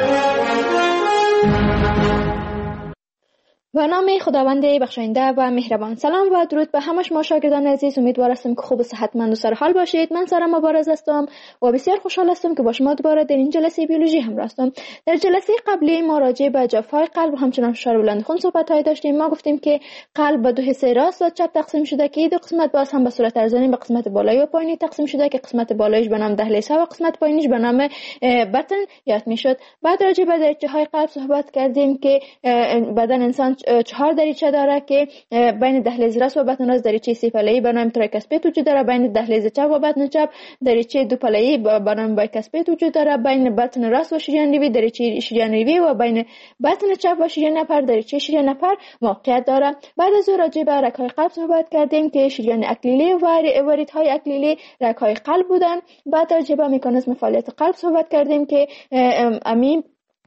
و نام خداوند بخشاینده و مهربان. سلام و درود به همه شما شاگردان عزیز. امیدوار هستم که خوب و صحتمند و سرحال باشید. من سارا مبارز هستم و بسیار خوشحال هستم که با شما دوباره در این جلسه بیولوژی همراه هستم. در جلسه قبلی ما راجع به جفای قلب و همچنان فشار بلند خون صحبت های داشتیم. ما گفتیم که قلب به دو حصه راست و چپ تقسیم شده که دو قسمت باز هم به صورت ارزانی به قسمت بالایی و پایینی تقسیم شده که قسمت بالایش به نام دهلیز و قسمت پایینیش به نام بطن یاد میشد. بعد راجع به دریچه های قلب صحبت کردیم که بدن انسان چهار دریچه داره که بین دهلیز راست و بطن راست دریچه سه پله‌ای به نام تریکاسپید وجود داره. بین دهلیز چپ و بطن چپ دریچه دو پله‌ای به نام بایکاسپید وجود داره. بین بطن راست و شریان ریوی دریچه شریان ریوی و بین بطن چپ و شریان نپر دریچه شریان نپر موقعیت داره. بعد از او راجع به رگ‌های قلب صحبت کردیم که شریان اکلیلی و وریدهای اکلیلی رگ‌های قلب بودن. بعد راجع به مکانیزم فعالیت قلب صحبت کردیم که امین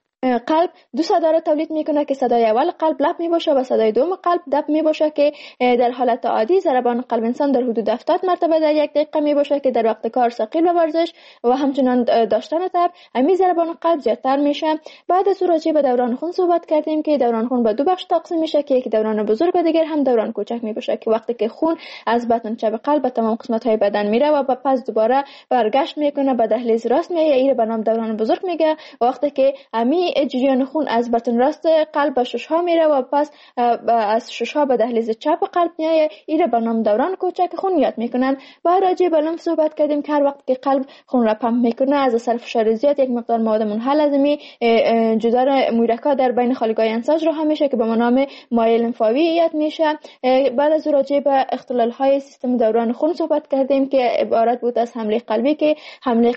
قلب دو صدا را تولید میکنه که صدای اول قلب لب می باشه و صدای دوم قلب دب می باشه که در حالت عادی ضربان قلب انسان در حدود هفتاد مرتبه در یک دقیقه می باشه که در وقت کار ثقیل و ورزش و همچنان داشتن تب همین ضربان قلب زیادتر میشه. بعد از راجع به دوران خون صحبت کردیم که دوران خون به دو بخش تقسیم میشه که یک دوران بزرگ و دیگر هم دوران کوچک می باشه که وقتی که خون از بطن چپ قلب به تمام قسمت های بدن میره و پس دوباره برگشت میکنه به دهلیز راست میایه، این به نام دوران بزرگ میگه. وقتی که همین جریان خون از بطن راست قلب به ششها میره و پس از ششها به دهلیز چپ قلب میایه، این به نام دوران کوچک خون یاد میکنن. بعد راجع به لمف صحبت کردیم که هر وقت که قلب خون را پمپ میکنه از اثر فشار زیاد یک مقدار مواد منحل از می جدار محرکات در بین خالگاه انساج رو هم میشه که به نام مایع لمفاوی یاد میشه. بعد از راجع به اختلال های سیستم دوران خون صحبت کردیم که عبارت بود از حمله قلبی که حمله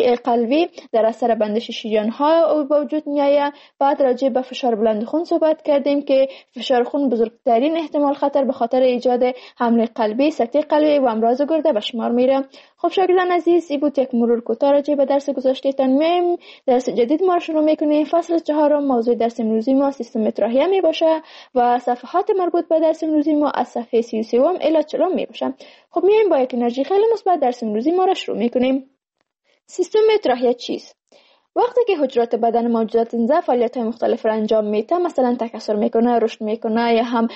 قلبی در اثر بندش شریان ها به وجود میایه. بعد راجع به فشار بلند خون صحبت کردیم که فشار خون بزرگترین احتمال خطر به خاطر ایجاد حمله قلبی، سکته قلبی و امراض گرده به شمار میره. خب شاگردان عزیز، این بود یک مرور کوتاه راجع به درس گذشته‌تان. میایم درس جدید ما رو شروع میکنیم. فصل چهارم موضوع درس امروزی ما سیستم متراهیه می باشه و صفحات مربوط به درس امروزی ما از صفحه سی و سه الی چهل می باشه. خب میایم با یک انرژی خیلی مثبت درس امروزی ما رو شروع میکنیم. سیستم متراهیه چیست؟ وقتی که حجرات بدن موجودات زنده فعالیت‌های مختلف را انجام میده، مثلا تکثر میکنه، رشد میکنه یا هم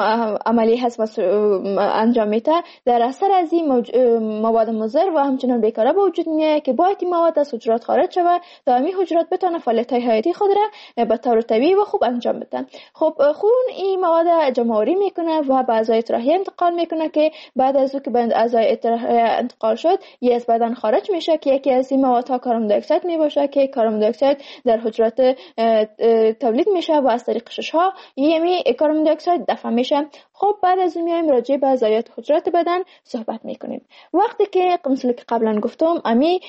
عملی هضم انجام میده، در اثر از این موج... مواد مضر و همچنان بیکاره به وجود میاد که باید این مواد از حجرات خارج شود تا همین حجرات بتونه فعالیت‌های حیاتی خود را به طور طبیعی و خوب انجام بده. خب خون این مواد جمع‌آوری میکنه و به اعضای تراهیه انتقال میکنه که بعد از او که به اعضای تراهیه انتقال شد، یه از بدن خارج میشه که یکی از این موادها کربن دی اکساید میباشه که کربن دی اکساید در حجرات تولید میشه و از طریق ششها یمی کربن دی اکساید دفع میشه. خب بعد از اون میایم راجع به اعضایات حجرات بدن صحبت میکنیم. وقتی که مثل که قبلا گفتم امی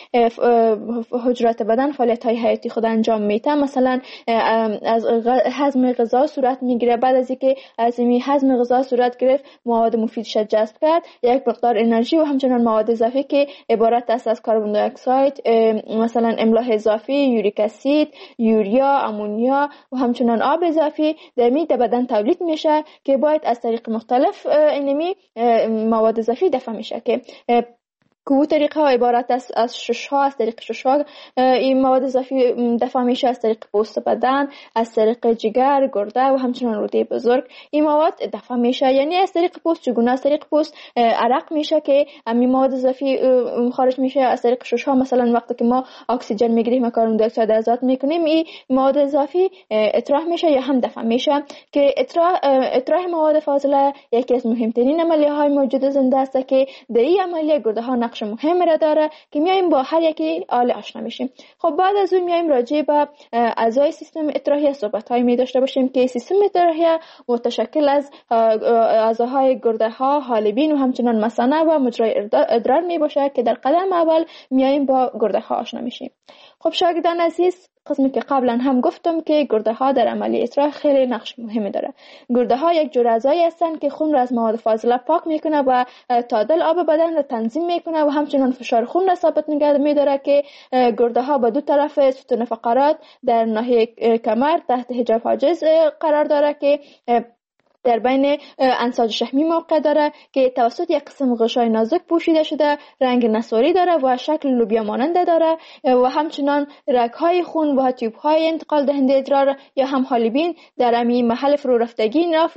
حجرات بدن فعالیت های حیاتی خود انجام میده، مثلا از هضم غذا صورت میگیره. بعد از اینکه از امی هضم غذا صورت گرفت، مواد مفیدش جذب کرد، یک مقدار انرژی و همچنان مواد اضافی که عبارت است از کربن دی اکساید، مثلا املاح اضافی، یوریک اسید، یوریا، امونیا و همچنان آب اضافی در می بدن تولید میشه که باید از طریق مختلف اینمی مواد اضافی دفع میشه که که طریقه ها عبارت است از شش ها. از طریق شش ها این مواد اضافی دفع میشه از طریق پوست بدن، از طریق جگر، گرده و همچنان روده بزرگ این مواد دفع میشه. یعنی از طریق پوست چگونه؟ از طریق پوست عرق میشه که این مواد اضافی خارج میشه. از طریق شش ها مثلا وقتی که ما اکسیژن میگیریم و کربن دی اکساید آزاد میکنیم، این مواد اضافی اطراح میشه یا هم دفع میشه که اطراح اطراح مواد فاضله یکی از مهمترین عملیه های موجود زنده است که در این عملیه گرده ها نقش مهم را داره که میایم با هر یکی آله آشنا میشیم. خب بعد از اون میایم راجع به اعضای سیستم اتراهیه صحبت های می داشته باشیم که سیستم اتراهیه متشکل از اعضاهای گرده ها، حالبین و همچنان مثانه و مجرای ادرار می باشه که در قدم اول میایم با گرده ها آشنا میشیم. خب شاگردان عزیز، قسمی که قبلا هم گفتم که گرده ها در عملی اطراح خیلی نقش مهمی داره. گرده ها یک جور اعضایی هستند که خون را از مواد فاضله پاک میکنه و تعادل آب بدن را تنظیم میکنه و همچنان فشار خون را ثابت نگه میداره که گرده ها به دو طرف ستون فقرات در ناحیه کمر تحت حجاب حاجز قرار داره که در بین انساج شحمی موقع داره که توسط یک قسم غشای نازک پوشیده شده، رنگ نسواری داره و شکل لوبیا ماننده داره و همچنان رگ‌های خون و تیوب‌های انتقال دهنده ادرار یا هم حالبین در همین محل فرو رفتگی ناف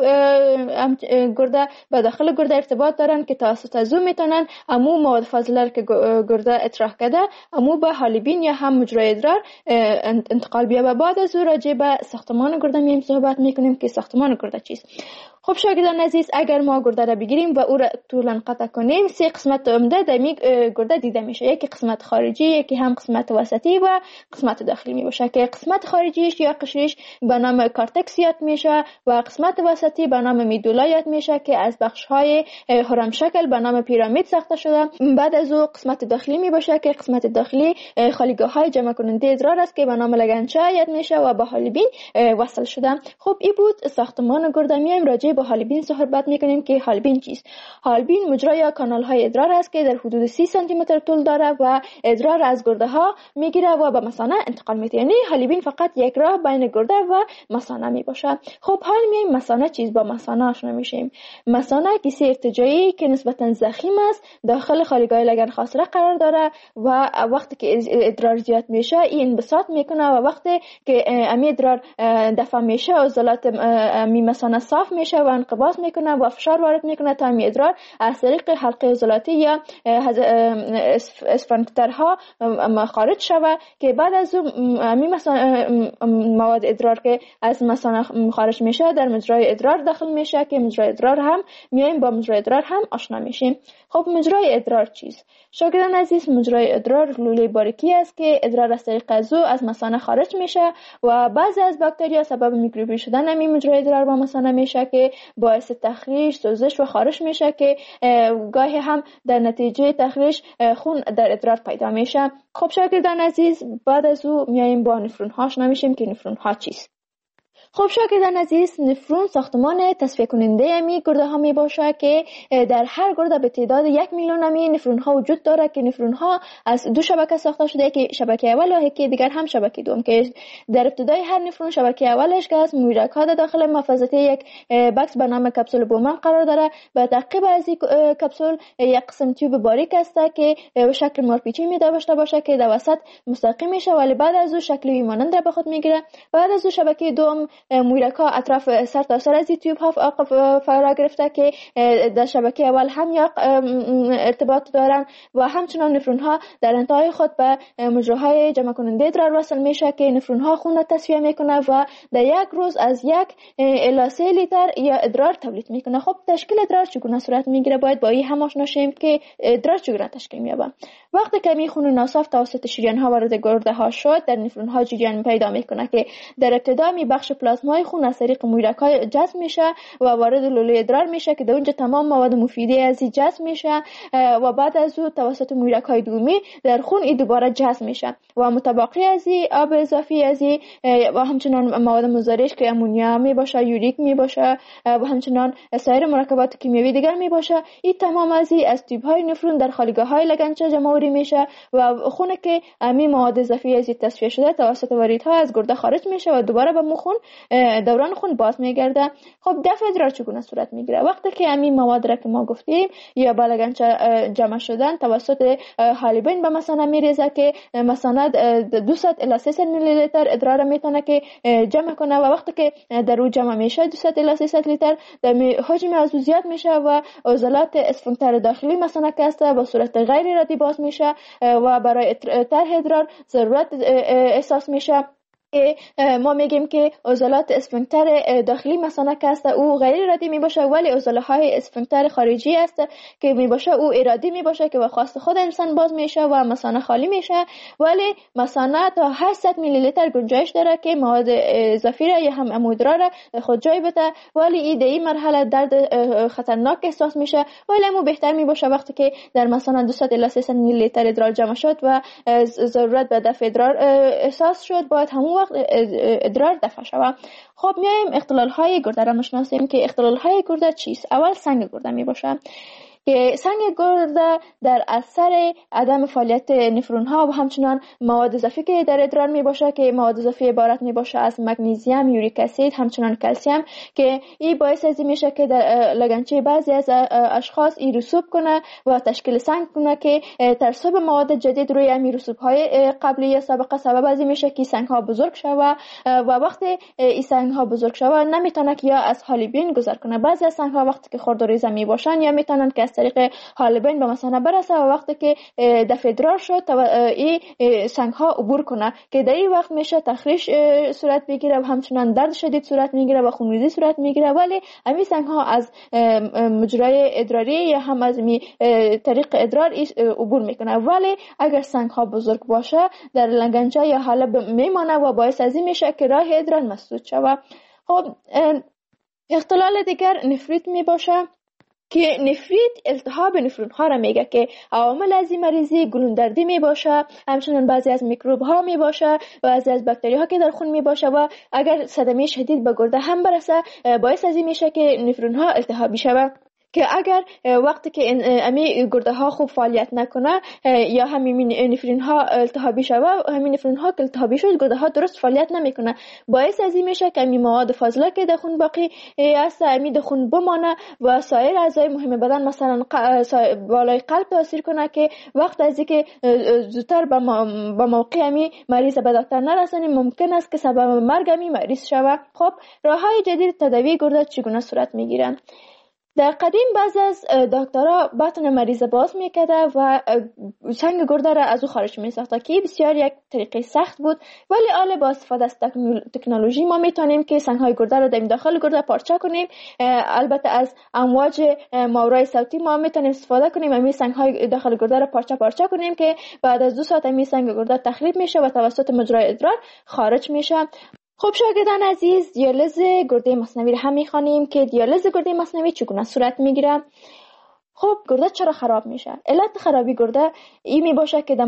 گرده به داخل گرده ارتباط دارن که توسط از او میتونن امو مواد فاضله که گرده اطراح کرده امو به حالبین یا هم مجرای ادرار انتقال بیه. و بعد از او راجع به ساختمان گرده میایم صحبت میکنیم که ساختمان گرده چیست. خب شاگردان عزیز، اگر ما گرده را بگیریم و او را طولا قطع کنیم، سه قسمت عمده در می گرده دیده میشه. یکی قسمت خارجی، یکی هم قسمت وسطی و قسمت داخلی می باشه که قسمت خارجیش یا قشرش به نام کارتکس یاد میشه و قسمت وسطی به نام میدولا یاد میشه که از بخش های هرم شکل به نام پیرامید ساخته شده. بعد از او قسمت داخلی می باشه که قسمت داخلی خالیگاه های جمع کننده ادرار است که به نام لگنچه یاد میشه و به حالبین وصل شده. خب این بود ساختمان گرده. میایم راجع به حالبین صحبت میکنیم که حالبین چیست. حالبین مجرا یا کانال های ادرار است که در حدود سی سانتی متر طول داره و ادرار از گرده ها میگیره و به مثانه انتقال میده. یعنی حالبین فقط یک راه بین گرده و مثانه می باشه. خب حال میایم مثانه چیز با مثانه آشنا میشیم. مثانه کیسه ارتجاعی که نسبتا ضخیم است داخل خالیگاه لگن خاصره قرار داره و وقتی که ادرار زیاد میشه این انبساط میکنه و وقتی که امی ادرار دفع میشه عضلات امی مثانه صاف میشه و انقباض میکنه و فشار وارد میکنه تا امی ادرار از طریق حلقه عضلاتی یا اسفنکترها خارج شوه که بعد از امی مثانه مواد ادرار که از مثانه خارج میشه در مجرای ادرار داخل میشه که مجرای ادرار هم میایم با مجرای ادرار هم آشنا میشیم. خب مجرای ادرار چیست؟ شاگردان عزیز، مجرای ادرار لوله باریکی است که ادرار از طریق از او از مثانه خارج میشه و بعضی از باکتریا سبب میکروبی شدن امی مجرای ادرار با مثانه میشه که باعث تخریش، سوزش و خارش میشه که گاهی هم در نتیجه تخریش خون در ادرار پیدا میشه. خب شاگردان عزیز، بعد از او میایم با نفرون ها آشنا میشیم که نفرون ها چیست. خب شاگردان عزیز، نفرون ساختمان تصفیه کننده امی گرده ها می باشه که در هر گرده به تعداد یک میلیون امی نفرون ها وجود داره که نفرون ها از دو شبکه ساخته شده که شبکه اول و یکی دیگر هم شبکه دوم که در ابتدای هر نفرون شبکه اولش که از مویرک ها داخل محفظه یک بکس به نام کپسول بومن قرار داره. به تعقیب از این کپسول یک قسم تیوب باریک است که به شکل مارپیچی می داشته باشه که در وسط مستقیم میشه ولی بعد از او شکل وی مانند را به خود میگیره. بعد از او شبکه دوم مویرک ها اطراف سر تا سر از این تیوب ها فرا گرفته که در شبکه اول هم یک ارتباط دارن و همچنان نفرون ها در انتهای خود به مجراهای جمع کننده ادرار وصل میشه که نفرون ها خون را تصفیه میکنه و در یک روز از یک الی سه لیتر یا ادرار تولید میکنه. خب تشکیل ادرار چگونه صورت میگیره؟ باید با این هم آشنا شیم که ادرار چگونه تشکیل مییابه. وقتی که می خون ناصاف توسط شریان ها وارد گرده ها شد در نفرون ها جریان پیدا میکنه که در ابتدا می بخش پلازمای خون از طریق مویرک های جذب میشه و وارد لوله ادرار میشه که در اونجا تمام مواد مفیده از این جذب میشه و بعد از او توسط مویرک های دومی در خون این دوباره جذب میشه و متبقی از این آب اضافی از این و همچنان مواد مضرش که امونیا می باشه، یوریک می باشه و همچنان سایر مرکبات کیمیاوی دیگر می باشه، این تمام از این از تیوب های نفرون در خالیگاه های لگنچه جمع میشه و خون که امی مواد اضافی از این تصفیه شده توسط واریدها از گرده خارج میشه و دوباره به مخون دوران خون باز میگرده. خب دفع ادرار چگونه صورت میگیره؟ وقتی که امی مواد را که ما گفتیم یا با لگنچه جمع شدن توسط حالبین به مثانه میریزه که مثانه دویست الی سیصد میلی لیتر ادرار میتونه که جمع کنه و وقتی که در او جمع میشه دویست الی سیصد لیتر حجم از او زیاد میشه و عضلات اسفنکتر داخلی مثانه که است به صورت غیر ارادی باز میشه و برای طرح ادرار ضرورت احساس میشه. ما میگیم که عضلات اسفنکتر داخلی مثانه که است او غیر ارادی می باشه ولی عضله های اسفنکتر خارجی است که می باشه او ارادی می باشه که به خواست خود انسان باز میشه و مثانه خالی میشه ولی مثانه تا هشتصد میلی لیتر گنجایش داره که مواد اضافی را یا هم امودرا را خود جای بده ولی این در این مرحله درد خطرناک احساس میشه ولی امو بهتر می باشه وقتی که در مثانه دویست الی سیصد میلی لیتر ادرار جمع شد و ضرورت به دفع ادرار احساس شد باید همون ادرار دفع شود. خب میایم اختلال های گرده را مشناسیم که اختلال های گرده چیست؟ اول سنگ گرده می باشه که سنگ گرده در اثر عدم فعالیت نفرون ها و همچنان مواد اضافی که در ادرار می باشه که مواد اضافی عبارت می باشه از مگنیزیم، یوریک اسید، همچنان کلسیم که این باعث از این میشه که در لگنچه بعضی از اشخاص این رسوب کنه و تشکیل سنگ کنه که ترسب مواد جدید روی این رسوب های قبلی یا سابقه سبب از این میشه که سنگ ها بزرگ شوه و وقتی این سنگ ها بزرگ شوه نمیتونه که یا از حالبین گذر کنه. بعضی از سنگ ها وقتی که خرد و ریزه می باشن یا میتونن که از طریق حالبین به مثانه برسه و وقتی که دفع ادرار شد این سنگ ها عبور کنه که در این وقت میشه تخریش صورت بگیره و همچنان درد شدید صورت میگیره و خونریزی صورت میگیره. ولی همین سنگ ها از مجرای ادراری یا هم از می طریق ادرار عبور میکنه. ولی اگر سنگ ها بزرگ باشه در لنگنچه یا حالب میمانه و باعث از این میشه که راه ادرار مسدود شود. خب اختلال دیگر نفریت می باشه که نفریت التهاب نفرون ها را میگه که عوامل از این مریضی گلوندردی می باشه، همچنین بعضی از میکروب ها می باشه، بعضی از باکتری ها که در خون می باشه و اگر صدمه شدید به گرده هم برسه باعث از این میشه که نفرون ها التهابی شود. که اگر وقتی که امی گرده ها خوب فعالیت نکنه یا همین نفرین ها التهابی شوه، همین نفرین ها که التهابی شد گرده ها درست فعالیت نمیکنه، باعث از این میشه که امی مواد فاضله که در خون باقی است امی در خون بمانه و سایر اعضای مهم بدن مثلا بالای قلب تاثیر کنه که وقت از اینکه زودتر به موقع امی مریض به دکتر نرسانیم ممکن است که سبب مرگ امی مریض شوه. خب راههای جدید تداوی گرده چگونه صورت میگیرن؟ در قدیم بعض از دکترها بطن مریض باز میکرده و سنگ گرده را از او خارج میساخته که بسیار یک طریقه سخت بود. ولی حالا با استفاده از تکنولوژی ما میتونیم که سنگ های گرده را در داخل گرده پارچه کنیم. البته از امواج ماورای صوتی ما میتونیم استفاده کنیم همین سنگ های داخل گرده را پارچه پارچه کنیم که بعد از دو ساعت همین سنگ گرده تخریب میشه و توسط مجرای ادرار خارج میشه. خب شاگردان عزیز، دیالیز گرده مصنوی را هم میخوانیم که دیالیز گرده مصنوی چگونه صورت میگیره. خب گرده چرا خراب میشه؟ علت خرابی گرده این می باشه که در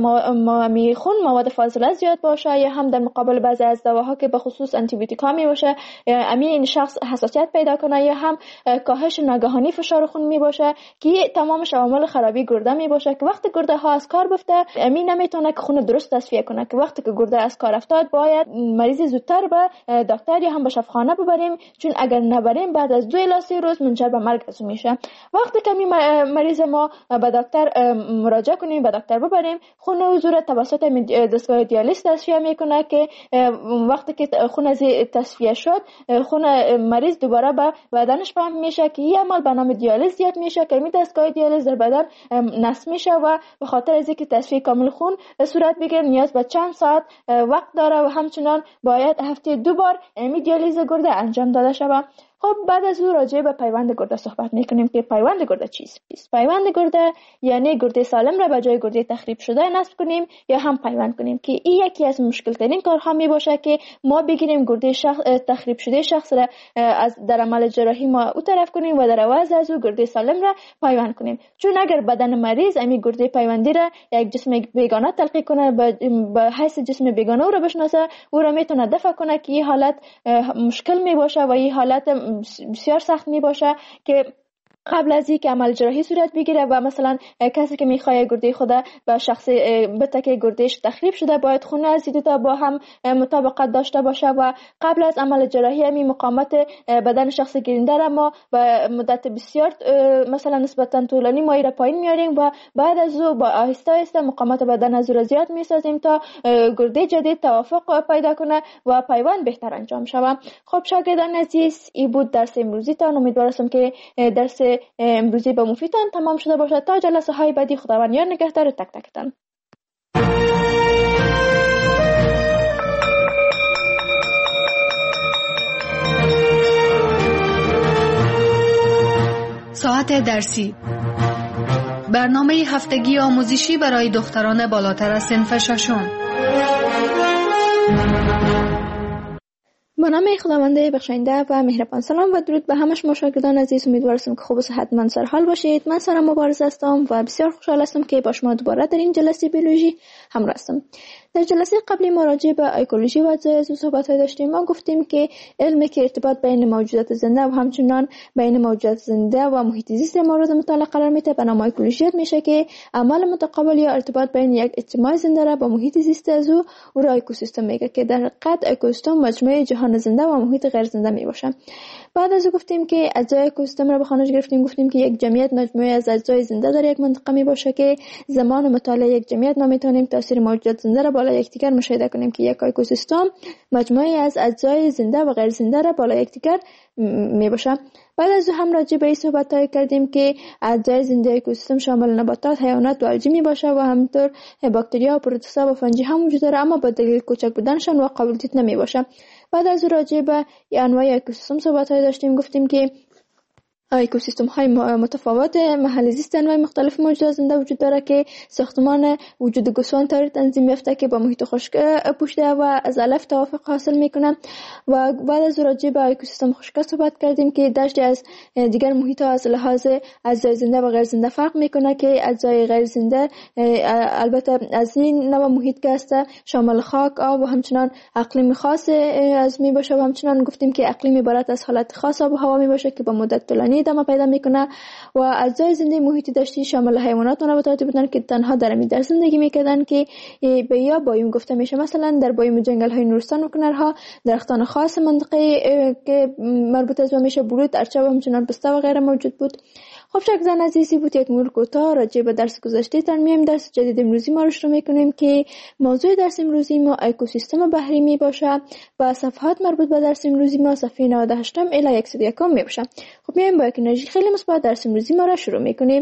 می خون مواد فاضله زیاد باشه یا هم در مقابل بعضی از دواها که به خصوص آنتی بیوتیک ها می باشه امی این شخص حساسیت پیدا کنه یا هم کاهش ناگهانی فشار خون می باشه که تمامش عوامل خرابی گرده می باشه که وقتی گرده ها از کار بفته امی نمیتونه که خون درست تصفیه کنه که وقتی که گرده از کار افتاد باید مریض زودتر به دکتر یا هم به شفاخانه ببریم، چون اگر نبریم بعد از دو الی سه روز منجر به مرگ از میشه. وقتی که مریض ما به دکتر مراجعه کنیم به دکتر ببریم خون او صورت توسط دستگاه دیالیز تصفیه میکنه که وقتی که خون از تصفیه شد خون مریض دوباره به بدنش پمپ میشه که این عمل به نام دیالیز زیاد میشه که این دستگاه دیالیز در بدن نصب میشه و به خاطر از اینکه تصفیه کامل خون صورت بگیره نیاز به چند ساعت وقت داره و همچنان باید هفته دو بار این دیالیز گرده انجام داده شود. خب بعد از او راجع به پیوند گرده صحبت میکنیم که پیوند گرده چیست؟ پیوند گرده یعنی گرده سالم را به جای گرده تخریب شده نصب کنیم یا هم پیوند کنیم که این یکی از مشکل ترین کارها می باشه که ما بگیریم گرده شخص تخریب شده شخص را از در عمل جراحی ما او طرف کنیم و در عوض از او گرده سالم را پیوند کنیم، چون اگر بدن مریض امی گرده پیوندی را یک جسم بیگانه تلقی کنه به حیث جسم بیگانه او را بشناسه او را میتونه دفع کنه که این حالت مشکل می باشه و این حالت بسیار سخت می باشه که قبل از اینکه عمل جراحی صورت بگیره و مثلا کسی که میخواد گرده خود به شخص بته که گردهش تخریب شده باید خون از دو تا با هم مطابقت داشته باشه و قبل از عمل جراحی همین مقاومت بدن شخص گیرنده را ما به مدت بسیار مثلا نسبتا طولانی ما را پایین میاریم و بعد از او با آهسته آهسته مقاومت بدن از او را زیاد میسازیم تا گرده جدید توافق پیدا کنه و پیوند بهتر انجام شود. خب شاگردان عزیز، این بود درس امروزی تان. امیدوارم که درس امروزی به مفیدتان تمام شده باشد. تا جلسه های بعدی خداوند یار نگهدار تک تکتان. ساعت درسی، برنامه هفتگی آموزشی برای دختران بالاتر از صنف ششم. با نام خداوند بخشاینده و مهربان. سلام و درود به همه شما شاگردان عزیز. امیدوارم که خوب و صحتمند سرحال باشید. من سارا مبارز هستم و بسیار خوشحال هستم که با شما دوباره در این جلسه بیولوژی همراه هستم. در جلسه قبلی ما راجع به ایکولوژی و اجزای عضو صحبت داشتیم. ما گفتیم که علمی که ارتباط بین موجودات زنده و همچنان بین موجودات زنده و محیط زیست مورد مطالعه قرار میده به نام ایکولوژی میشه که عمل متقابل یا ارتباط بین یک اجتماع زنده را با محیط زیست عضو او را اکوسیستم میگه که در حقیقت اکوسیستم مجموعه جهان زنده و محیط غیر زنده میباشه. بعد از گفتیم که اجزای اکوسیستم را به خانش گرفتیم، گفتیم که یک جمعیت مجموعه از اجزای زنده در یک منطقه میباشه که زمان مطالعه یک جمعیت نمیتونیم تاثیر موجودات زنده را بالا یکدیگر مشاهده کنیم که یک اکوسیستم مجموعه از اجزای زنده و غیر زنده را بالا یکدیگر میباشه. بعد از او هم راجع به این صحبت‌های کردیم که اجزای زنده اکوسیستم شامل نباتات، حیوانات و الژی میباشه و همینطور باکتریا و پروتوزوا و فنجی هم وجود داره، اما با دلیل کوچک بودنشان و قابل دید نمیباشه. بعد از او راجع به انواع اکوسیستم صحبت‌های داشتیم، گفتیم که اکوسیستم های متفاوت محل زیست انواع مختلف موجودات زنده وجود داره که ساختمان وجود گوسفند طوری تنظیم یافته که با محیط خشک پوشیده و از الف توافق حاصل میکنه. و بعد از راجع به اکوسیستم خشک صحبت کردیم که داشت از دیگر محیط ها از لحاظ اجزای زنده و غیر زنده فرق میکنه که اجزای غیر زنده البته از این نوع محیط که است شامل خاک، آب و همچنان اقلیم خاص از می باشه و همچنان گفتیم که اقلیم عبارت از حالت خاص آب و هوا می باشه که با مدت طولانی ادامه پیدا میکنه. و اجزای زنده محیطی داشتی شامل حیوانات و نباتاتی بودن که تنها در می در زندگی میکردن که به یا بایوم گفته میشه. مثلا در بایوم جنگل های نورستان و کنارها درختان خاص منطقه که مربوط از میشه برود، ارچه و همچنان پسته و غیره موجود بود. خب شکران عزیزی بود یک مرور کوتاه راجع به درس گذشته. ترمیم درس جدید امروزی ما رو شروع میکنیم که موضوع درس امروزی ما اکوسیستم بحری می باشه و صفحات مربوط به درس امروزی ما صفحه نود و هشت الی صد و یک می باشه. خب میایم با یک انرژی خیلی مثبت درس امروزی ما رو شروع میکنیم.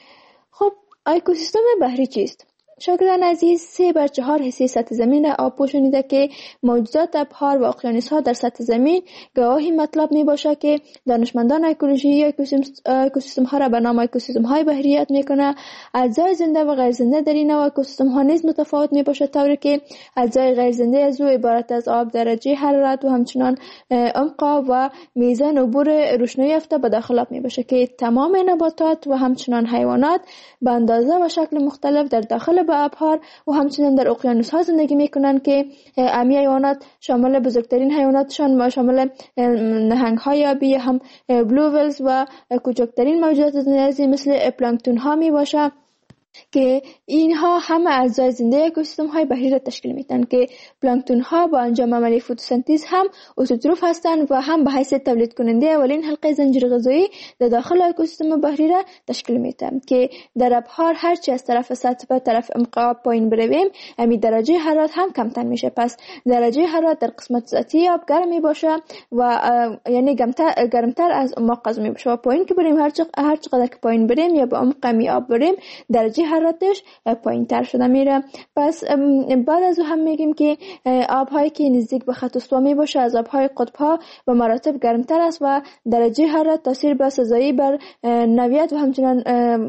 خب اکوسیستم بحری چیست؟ شاگردان عزیز، سه بر چهار حصه سطح زمین را آب پوشانیده که موجودات ابحار و اقیانوس ها در سطح زمین گواهی مطلب می باشه که دانشمندان اکولوژی اکوسیستم ها را به نام اکوسیستم های بحری یاد میکنه. اجزای زنده و غیر زنده در این نوع اکوسیستم ها نیز متفاوت می باشه، طوری که اجزای غیر زنده از او عبارت از آب، درجه حرارت و همچنان عمق و میزان عبور روشنایی یافته به داخل آب می باشه که تمام نباتات و همچنان حیوانات به اندازه و شکل مختلف در داخل با ابحار و همچنین در اقیانوس ها زندگی میکنن که امی حیوانات شامل بزرگترین حیواناتشان ما شامل نهنگ های آبی هم بلو ولز و کوچکترین موجودات زنده مثل پلانکتون ها می باشه که اینها همه اجزای زنده اکوسیستم های بحری را تشکیل میدن که پلانکتون ها با انجام عملیه فتوسنتز هم اتوتروف هستند و هم به حیث تولید کننده اولین حلقه زنجیر غذایی در داخل اکوسیستم بحری را تشکیل میدن که در ابحار هر چی از طرف سطح به طرف عمق پایین برویم امی درجه حرارت هم کمتر میشه. پس درجه حرارت در قسمت ذاتی آب گرم می باشه و یعنی گرمتر گرمتر از عمق از می باشه و پایین که بریم هر چقدر هر چقدر که پایین بریم یا به عمق می آب بریم درجه حرارتش پایین تر شده میره. پس بعد از او هم میگیم که آبهایی که نزدیک به خط استوا می باشه از آبهای قطب ها به مراتب گرمتر است و درجه حرارت تاثیر به سزایی بر نوعیت و همچنان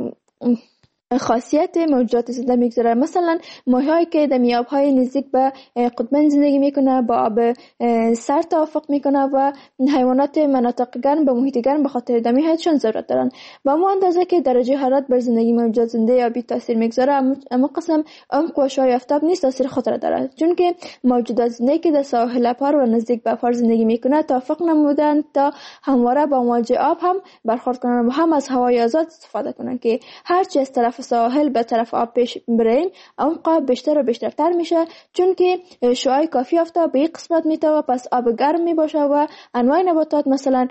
خاصیت موجودات زنده میگذاره. مثلا ماهی‌هایی که در میاب‌های نزدیک به قطبین زندگی میکنه با آب سرد توافق میکنه و حیوانات مناطق گرم به محیط گرم به خاطر دمی حیاتشان ضرورت دارن. با اون اندازه که درجه حرارت بر زندگی موجودات زنده آبی تاثیر میگذاره، اما قسم عمق و شای آفتاب نیست تاثیر خود را داره، چون که موجودات زنده که در ساحل ابحار و نزدیک به ابحار زندگی میکنه توافق نمودن تا همواره با موج آب هم برخورد کنن و هم از هوای آزاد استفاده کنن که هرچی از طرف ساحل به طرف آب پیش برین عمق بیشتر و بیشترتر میشه، چون که شعاع کافی آفتاب به این قسمت میتابه. پس آب گرم میباشه و انواع نباتات مثلا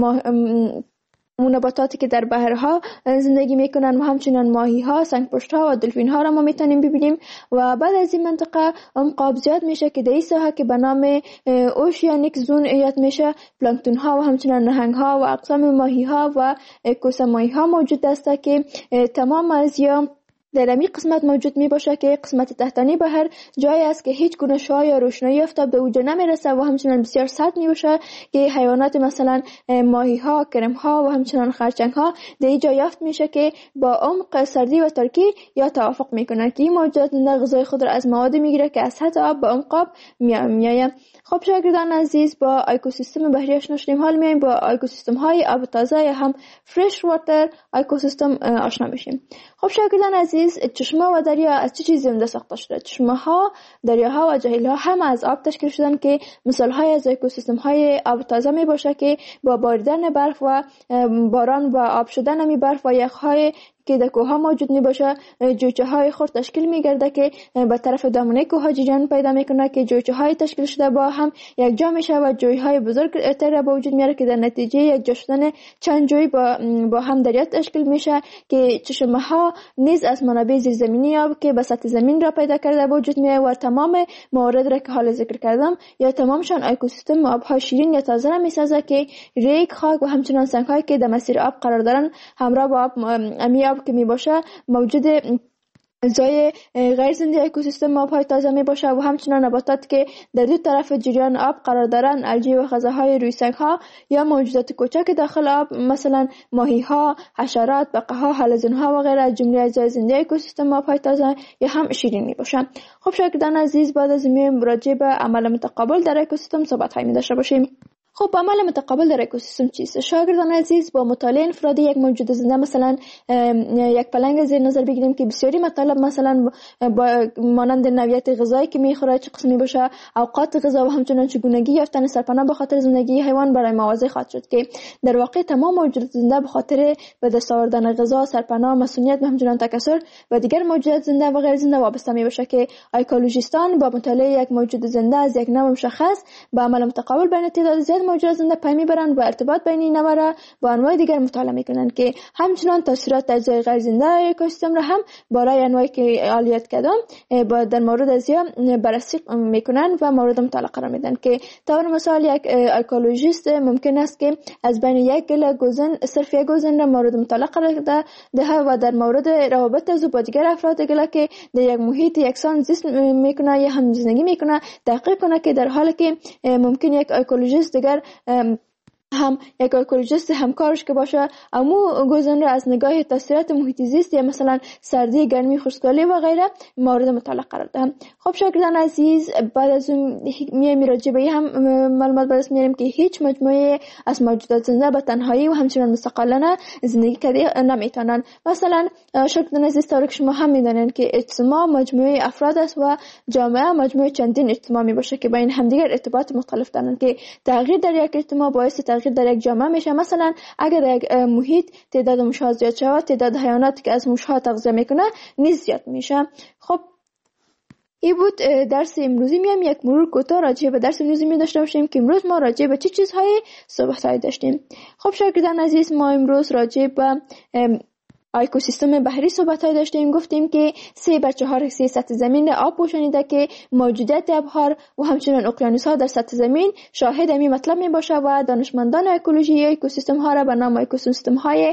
اون نباتاتی که در بحرها زندگی میکنن و همچنان ماهی ها، سنگ پشت ها و دلفین ها را ما میتونیم ببینیم. و بعد از این منطقه عمق زیاد میشه که در این ساحه که به نام اوشیانیک زون یاد میشه پلانکتون ها و همچنان نهنگ ها و اقسام ماهی ها و کوسه ها موجود است که تمام از یا در این قسمت موجود می باشه که قسمت تحتانی بحر جایی است که هیچ گونه شعاع یا روشنایی آفتاب به اونجا نمیرسه و همچنان بسیار سرد می باشه که حیوانات مثلا ماهی ها، کرم ها و همچنان خرچنگ ها در اینجا یافت میشه که با عمق سردی و ترکی یا توافق میکنن که این موجودات غذای خود را از مواد میگیره که از سطح آب به عمق آب میآید. خب شاگردان عزیز، با اکوسیستم بحری آشنا شدیم. حال میایم با اکوسیستم های آب تازه یا هم فرش واتر اکوسیستم آشنا بشیم. خب شاگردان عزیز، چشمه و دریا از چه چیزی زنده ساخته شده؟ چشمه ها، دریاها و جهیل ها هم از آب تشکیل شدن که مثال های از اکوسیستم های آب تازه می باشه که با باریدن برف و باران و آب شدن می برف و یخ های که در کوه ها موجود می باشه، جوچه های خرد تشکیل می گرده که به طرف دامنه کوه ها جریان پیدا می کنه که جوچه های تشکیل شده با هم یک جا می شود. جوی های بزرگ تر به وجود میاره که در نتیجه یک جا شدن چند جوی با, با هم دریا تشکیل میشه که چشمه ها نیز از منابع زیرزمینی آب که به سطح زمین را پیدا کرده به وجود میاد و تمام موارد را که حال ذکر کردم یا تمامشان اکوسیستم آب‌های شیرین یا تازه را میسازه که ریگ، خاک و همچنان سنگ‌هایی که در مسیر آب قرار دارن همراه با آب امی آب که میباشه موجود اجزای غیر زنده اکوسیستم آب‌های تازه می باشه و همچنان نباتات که در دو طرف جریان آب قرار دارن، الگی و غذاهای روی سنگ‌ها یا موجودات کوچک داخل آب مثلا ماهی‌ها، حشرات، بقها، حلزون‌ها و غیره از جمله اجزای زنده اکوسیستم آب‌های تازه یا هم شیرین می باشه. خب شاگردان عزیز، بعد از این راجع به عمل متقابل در اکوسیستم صحبت‌هایی می داشته باشیم. خب عمل متقابل در اکوسیستم چیست؟ شاگردان عزیز، با مطالعه انفرادی یک موجود زنده مثلا یک پلنگ زیر نظر بگیریم که بسیاری مطالب مثلا با مانند نوعیت غذایی که میخوره، چه قسمی باشه، اوقات غذا و همچنین چگونگی یافتن سرپناه به خاطر زندگی حیوان برای ما واضح خواهد شد که در واقع تمام موجودات زنده به خاطر به دست آوردن غذا، سرپناه، مسئولیت و همچنین تکثر و دیگر موجودات زنده و غیر زنده وابسته میباشه که اکولوژیستان با مطالعه یک موجود زنده از یک نوع مشخص به عمل متقابل بین تعداد زیاد موجودات زنده پی میبرند و ارتباط بین این نوع را با انواع دیگر مطالعه میکنند که همچنان تاثیرات اجزای غیر زنده اکوسیستم را هم برای انواعی که عالیت کردم با در مورد ازیا بررسی میکنند و مورد مطالعه قرار میدن که طور مثال یک اکولوژیست ممکن است که از بین یک گله گوزن صرف یک گوزن را مورد مطالعه قرار ده و در مورد روابط از با دیگر افراد گله که در یک محیط یکسان زیست میکنه یا هم زندگی میکنه تحقیق کنه که در حالی که ممکن یک اکولوژیست دیگر هم یک اکولوژیست همکارش که باشه امو گوزن را از نگاه تاثیرات محیط زیست یا مثلا سردی، گرمی، خشکسالی و غیره مورد مطالعه قرار دهم. خب شاگردان عزیز، بعد از اون میایم راجع به هم معلومات بررسی میاریم که هیچ مجموعه از موجودات زنده به تنهایی و همچنین مستقلانه زندگی کرده نمیتونن. مثلا شاگردان عزیز، طوری که شما هم میدونن که اجتماع مجموعه افراد است و جامعه مجموعه چندین اجتماع میباشه که بین همدیگر ارتباط مختلف دارن که تغییر در یک اجتماع باعث تغییر در یک جامعه میشه. مثلا اگر یک محیط تعداد موش‌ها زیاد شود، تعداد حیواناتی که از موش‌ها تغذیه میکنه نیز زیاد میشه. خب این بود درس امروزی. میام یک مرور کوتاه راجع به درس امروزی می داشته باشیم که امروز ما راجع به چه چیزهایی صحبت داشتیم. خب شاگردان عزیز، ما امروز راجع به اکوسیستم بحری صحبت های داشتیم. گفتیم که سه بر چهار سه سطح زمین آب پوشانیده که موجودیت ابحار و همچنین اقیانوس ها در سطح زمین شاهد همین مطلب می باشه و دانشمندان اکولوژی اکوسیستم ها را به نام اکوسیستم های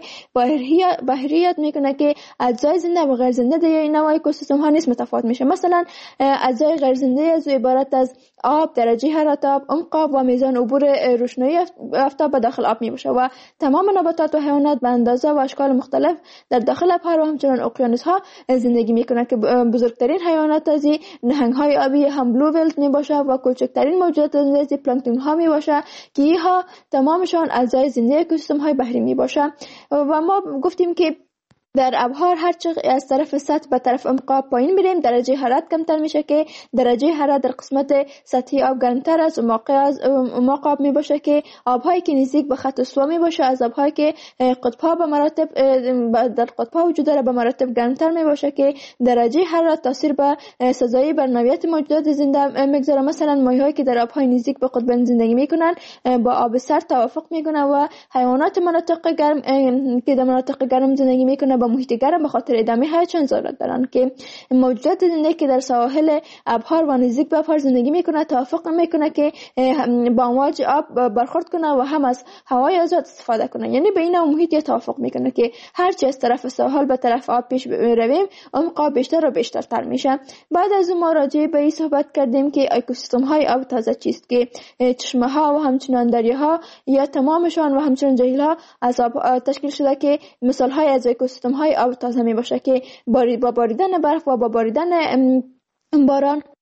بحری یاد میکنه که اجزای زنده و غیر زنده در این نوع اکوسیستم ها نیز متفاوت میشه. مثلا اجزای غیر زنده از عبارت از آب، درجه حرارت آب، عمق آب و میزان عبور روشنایی آفتاب به داخل آب می باشه و تمام نباتات و حیوانات به اندازه و اشکال مختلف در داخل ابحار و همچنین اقیانوس ها زندگی میکنه که بزرگترین حیوانات از نهنگ های آبی هم بلو ولت می باشه و کوچکترین موجودات از پلانکتون ها می باشه که اینها تمامشان اجزای زنده اکوسیستم های بحری می باشه. و ما گفتیم که در ابحار هر چه از طرف سطح به طرف عمق پایین بریم درجه حرارت کمتر میشه که درجه حرارت در قسمت سطحی آب گرمتر از عمق از عمق آب میباشه که آبهایی که نزدیک به خط استوا میباشه از آبهایی که قطب‌ها به مراتب در قطب‌ها وجود داره به مراتب گرمتر میباشه که درجه حرارت تاثیر به سزایی بر نوعیت موجودات زنده میگذاره. مثلا ماهی‌هایی که در آبهای نزدیک به قطب زندگی میکنن با آب سرد توافق میکنن و حیوانات مناطق گرم که در مناطق گرم زندگی میکنن با محیط گرم به خاطر ادامه حیاتشان ضرورت دارن که موجودات زنده که در سواحل ابحار و نزدیک به ابحار زندگی میکنه توافق میکنه که با امواج آب برخورد کنه و هم از هوای آزاد استفاده کنه. یعنی به این محیط یا توافق میکنه که هر چه از طرف ساحل به طرف آب پیش رویم عمق آب بیشتر و بیشتر تر میشه. بعد از اون ما راجع به این صحبت کردیم که اکوسیستم های آب تازه چیست که چشمه ها و همچنین دریاها یا تمامشان و همچنین جهیل ها از آب تشکیل شده که مثال های از اکوسیستم های آب تازه می باشه که با باریدن برف و با باریدن باران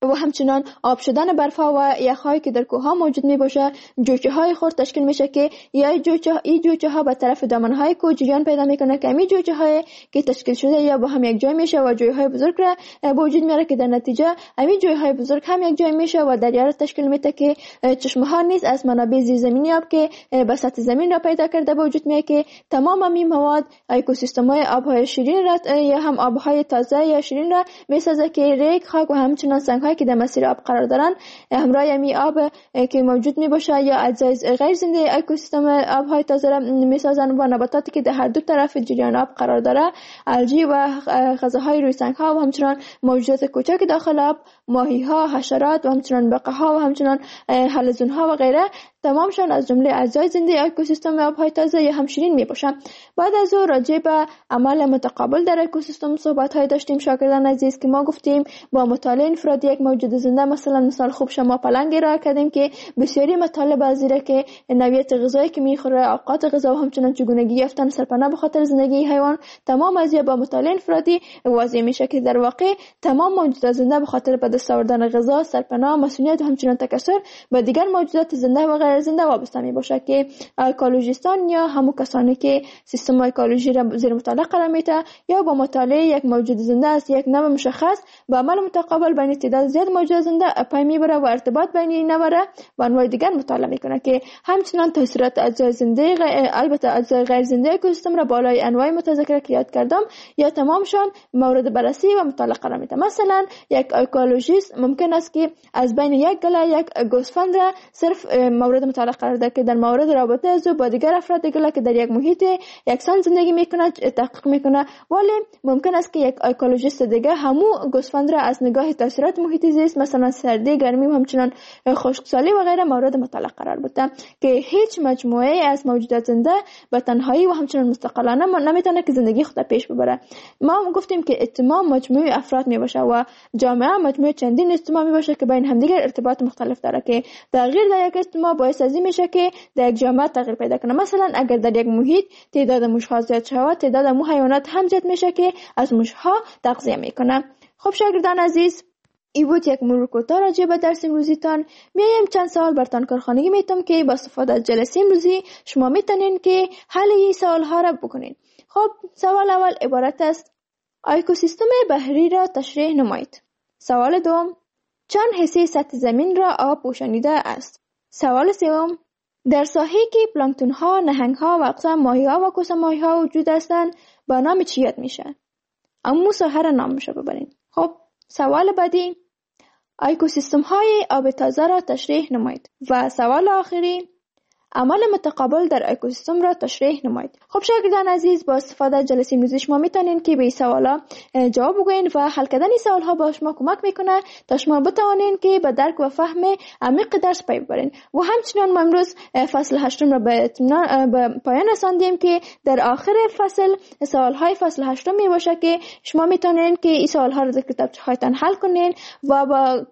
و همچنان آب شدن برفها و یخ‌هایی که در کوه‌ها موجود می‌باشه، جوجه‌های خرد تشکیل میشه که یا جوجه این جوجه‌ها به طرف دامن‌های کوه جریان پیدا میکنه که همین جوجه‌های که تشکیل شده یا با هم یک جای میشه و جویهای بزرگ را به وجود میاره که در نتیجه همین جویهای بزرگ هم یک جای میشه و دریا را تشکیل میده که چشمه‌ها نیز از منابع زیرزمینی آب که به سطح زمین را پیدا کرده به وجود میاد که تمام این مواد اکوسیستم‌های آب‌های شیرین را یا هم آب‌های تازه یا شیرین را میسازه که ریگ، خاک و همچنان سنگ‌هایی که در مسیر آب قرار دارن همراه همین آب که موجود میباشه یا اجزای غیر زنده اکوسیستم آب‌های تازه را میسازن و نباتاتی که در هر دو طرف جریان آب قرار داره، الژی و غذاهای روی سنگ‌ها و همچنان موجودات کوچک داخل آب، ماهی‌ها، حشرات و همچنان بقاها و همچنان حلزون‌ها و غیره تمامشان از جمله اجزای زنده اکوسیستم آب‌های تازه یا هم شیرین میباشن. بعد از او راجع به عمل متقابل در اکوسیستم صحبت‌های داشتیم شاگردان عزیز که ما گفتیم با مطالعه انفرادی یک موجود زنده، مثلا مثال خوب شما پلنگ را کردیم که بسیاری مطالب از زیره که نوعیت غذایی که میخوره، اوقات غذا و همچنان چگونگی یافتن سرپناه به خاطر زندگی حیوان، تمام از با مطالعه انفرادی واضح میشه که در واقع تمام موجودات زنده به خاطر به دست آوردن غذا، سرپناه، مسئولیت و همچنان تکثر به دیگر موجودات زنده و غیر زنده وابسته میباشه که اکولوژیستان یا همو کسانی که سیستم اکولوژی را زیر مطالعه قرار میده یا با مطالعه یک موجود زنده از یک نوع مشخص به عمل متقابل بین تعداد زیاد موجود زنده پی میبره و ارتباط بین این نوع را با انواع دیگر مطالعه میکنه که همچنان تاثیرات اجزای زنده البته اجزای غیر زنده اکوسیستم را بالای انواع متذکره که یاد کردم یا تمامشان مورد بررسی و مطالعه قرار میده. مثلا یک اکولوژیست ممکن است که از بین یک گله یک گوسفند را صرف مورد مطالعه قرار ده که در مورد رابطه از با دیگر افراد گله که در یک محیط یکسان زندگی میکنه تحقیق میکنه، ولی ممکن است که یک اکولوژیست دیگه همو گوسفند را از نگاه تاثیرات محیط زیست مثلا سردی، گرمی و همچنان خشکسالی و غیره مورد مطالعه قرار بده که هیچ مجموعه از موجودات زنده به تنهایی و همچنان مستقلانه نمیتونه که زندگی خود پیش ببره. ما گفتیم که اجتماع مجموعه افراد میباشه و جامعه مجموعه چندین اجتماع میباشه که بین همدیگر ارتباط مختلف داره که تغییر در یک اجتماع باعث از این میشه که در یک جامعه تغییر پیدا کنه. مثلا اگر در یک محیط تعداد موش‌ها زیاد شود، تعداد مو حیوانات هم زیاد میشه که از موش‌ها تغذیه میکنه. خب شاگردان عزیز، ای بود یک مرور کوتاه راجع به درس امروزیتان. میایم چند سوال برتان کارخانگی میتونم که با استفاده از جلسه امروزی شما میتونین که حل این سوال ها را بکنین. خب سوال اول عبارت است: اکوسیستم بحری را تشریح نمایید. سوال دوم: چند حصه سطح زمین را آب پوشانیده است؟ سوال سوم: در ساحه‌ای که پلانکتون ها، نهنگ ها و اقسام ماهی ها و کوسه ماهی ها وجود هستند با نام چی یاد میشه؟ اما ساحه را نام میشه ببرین. خب سوال بعدی: اکوسیستم های آب تازه را تشریح نمایید. و سوال آخری: عمل متقابل در اکوسیستم را تشریح نمایید. خب شاگردان عزیز، با استفاده از جلسه امروزی شما میتونین که به این سوالا جواب بگوین و حل کردن این سوال ها با شما کمک میکنه تا شما بتوانین که به درک و فهم عمیق درس پی ببرین. و همچنین ما امروز فصل هشتم را به پایان رساندیم که در آخر فصل سوال های فصل هشتم می باشه که شما میتونین که این سوال ها را در کتابچه هایتان حل کنین و با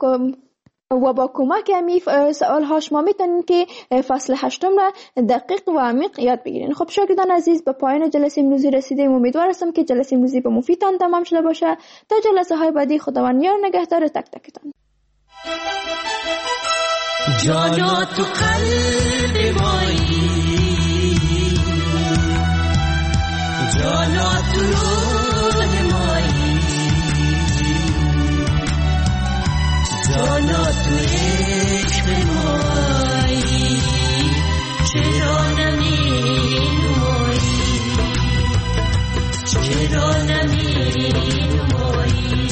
و با کمک همین سوال ها شما میتونین که فصل هشتم را دقیق و عمیق یاد بگیرین. خب شاگردان عزیز، به پایان جلسه امروزی رسیدیم. امیدوار هستم که جلسه امروزی به مفیدتان تمام شده باشه. تا جلسه های بعدی، خداوند یار نگهدار تک تکتان. جانا تو قلب مایی، جانا تو روح مایی، جانا تو عشق مایی، چرا نمی نمایی، چرا نمی نمایی.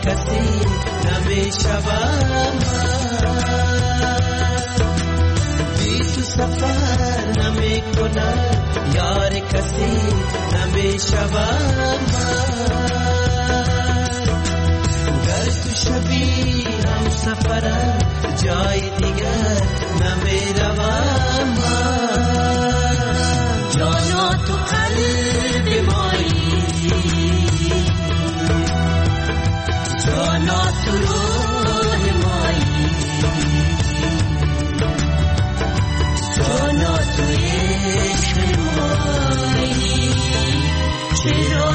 کسی نمی شوم بی تو سفر نمی کنم یار کسی نمی شوم گر تو شبی هم سفرم جای دیگر نمی روم جانا تو قلب مایی جانا تو روح مایی جانا تو عشق مایی چرا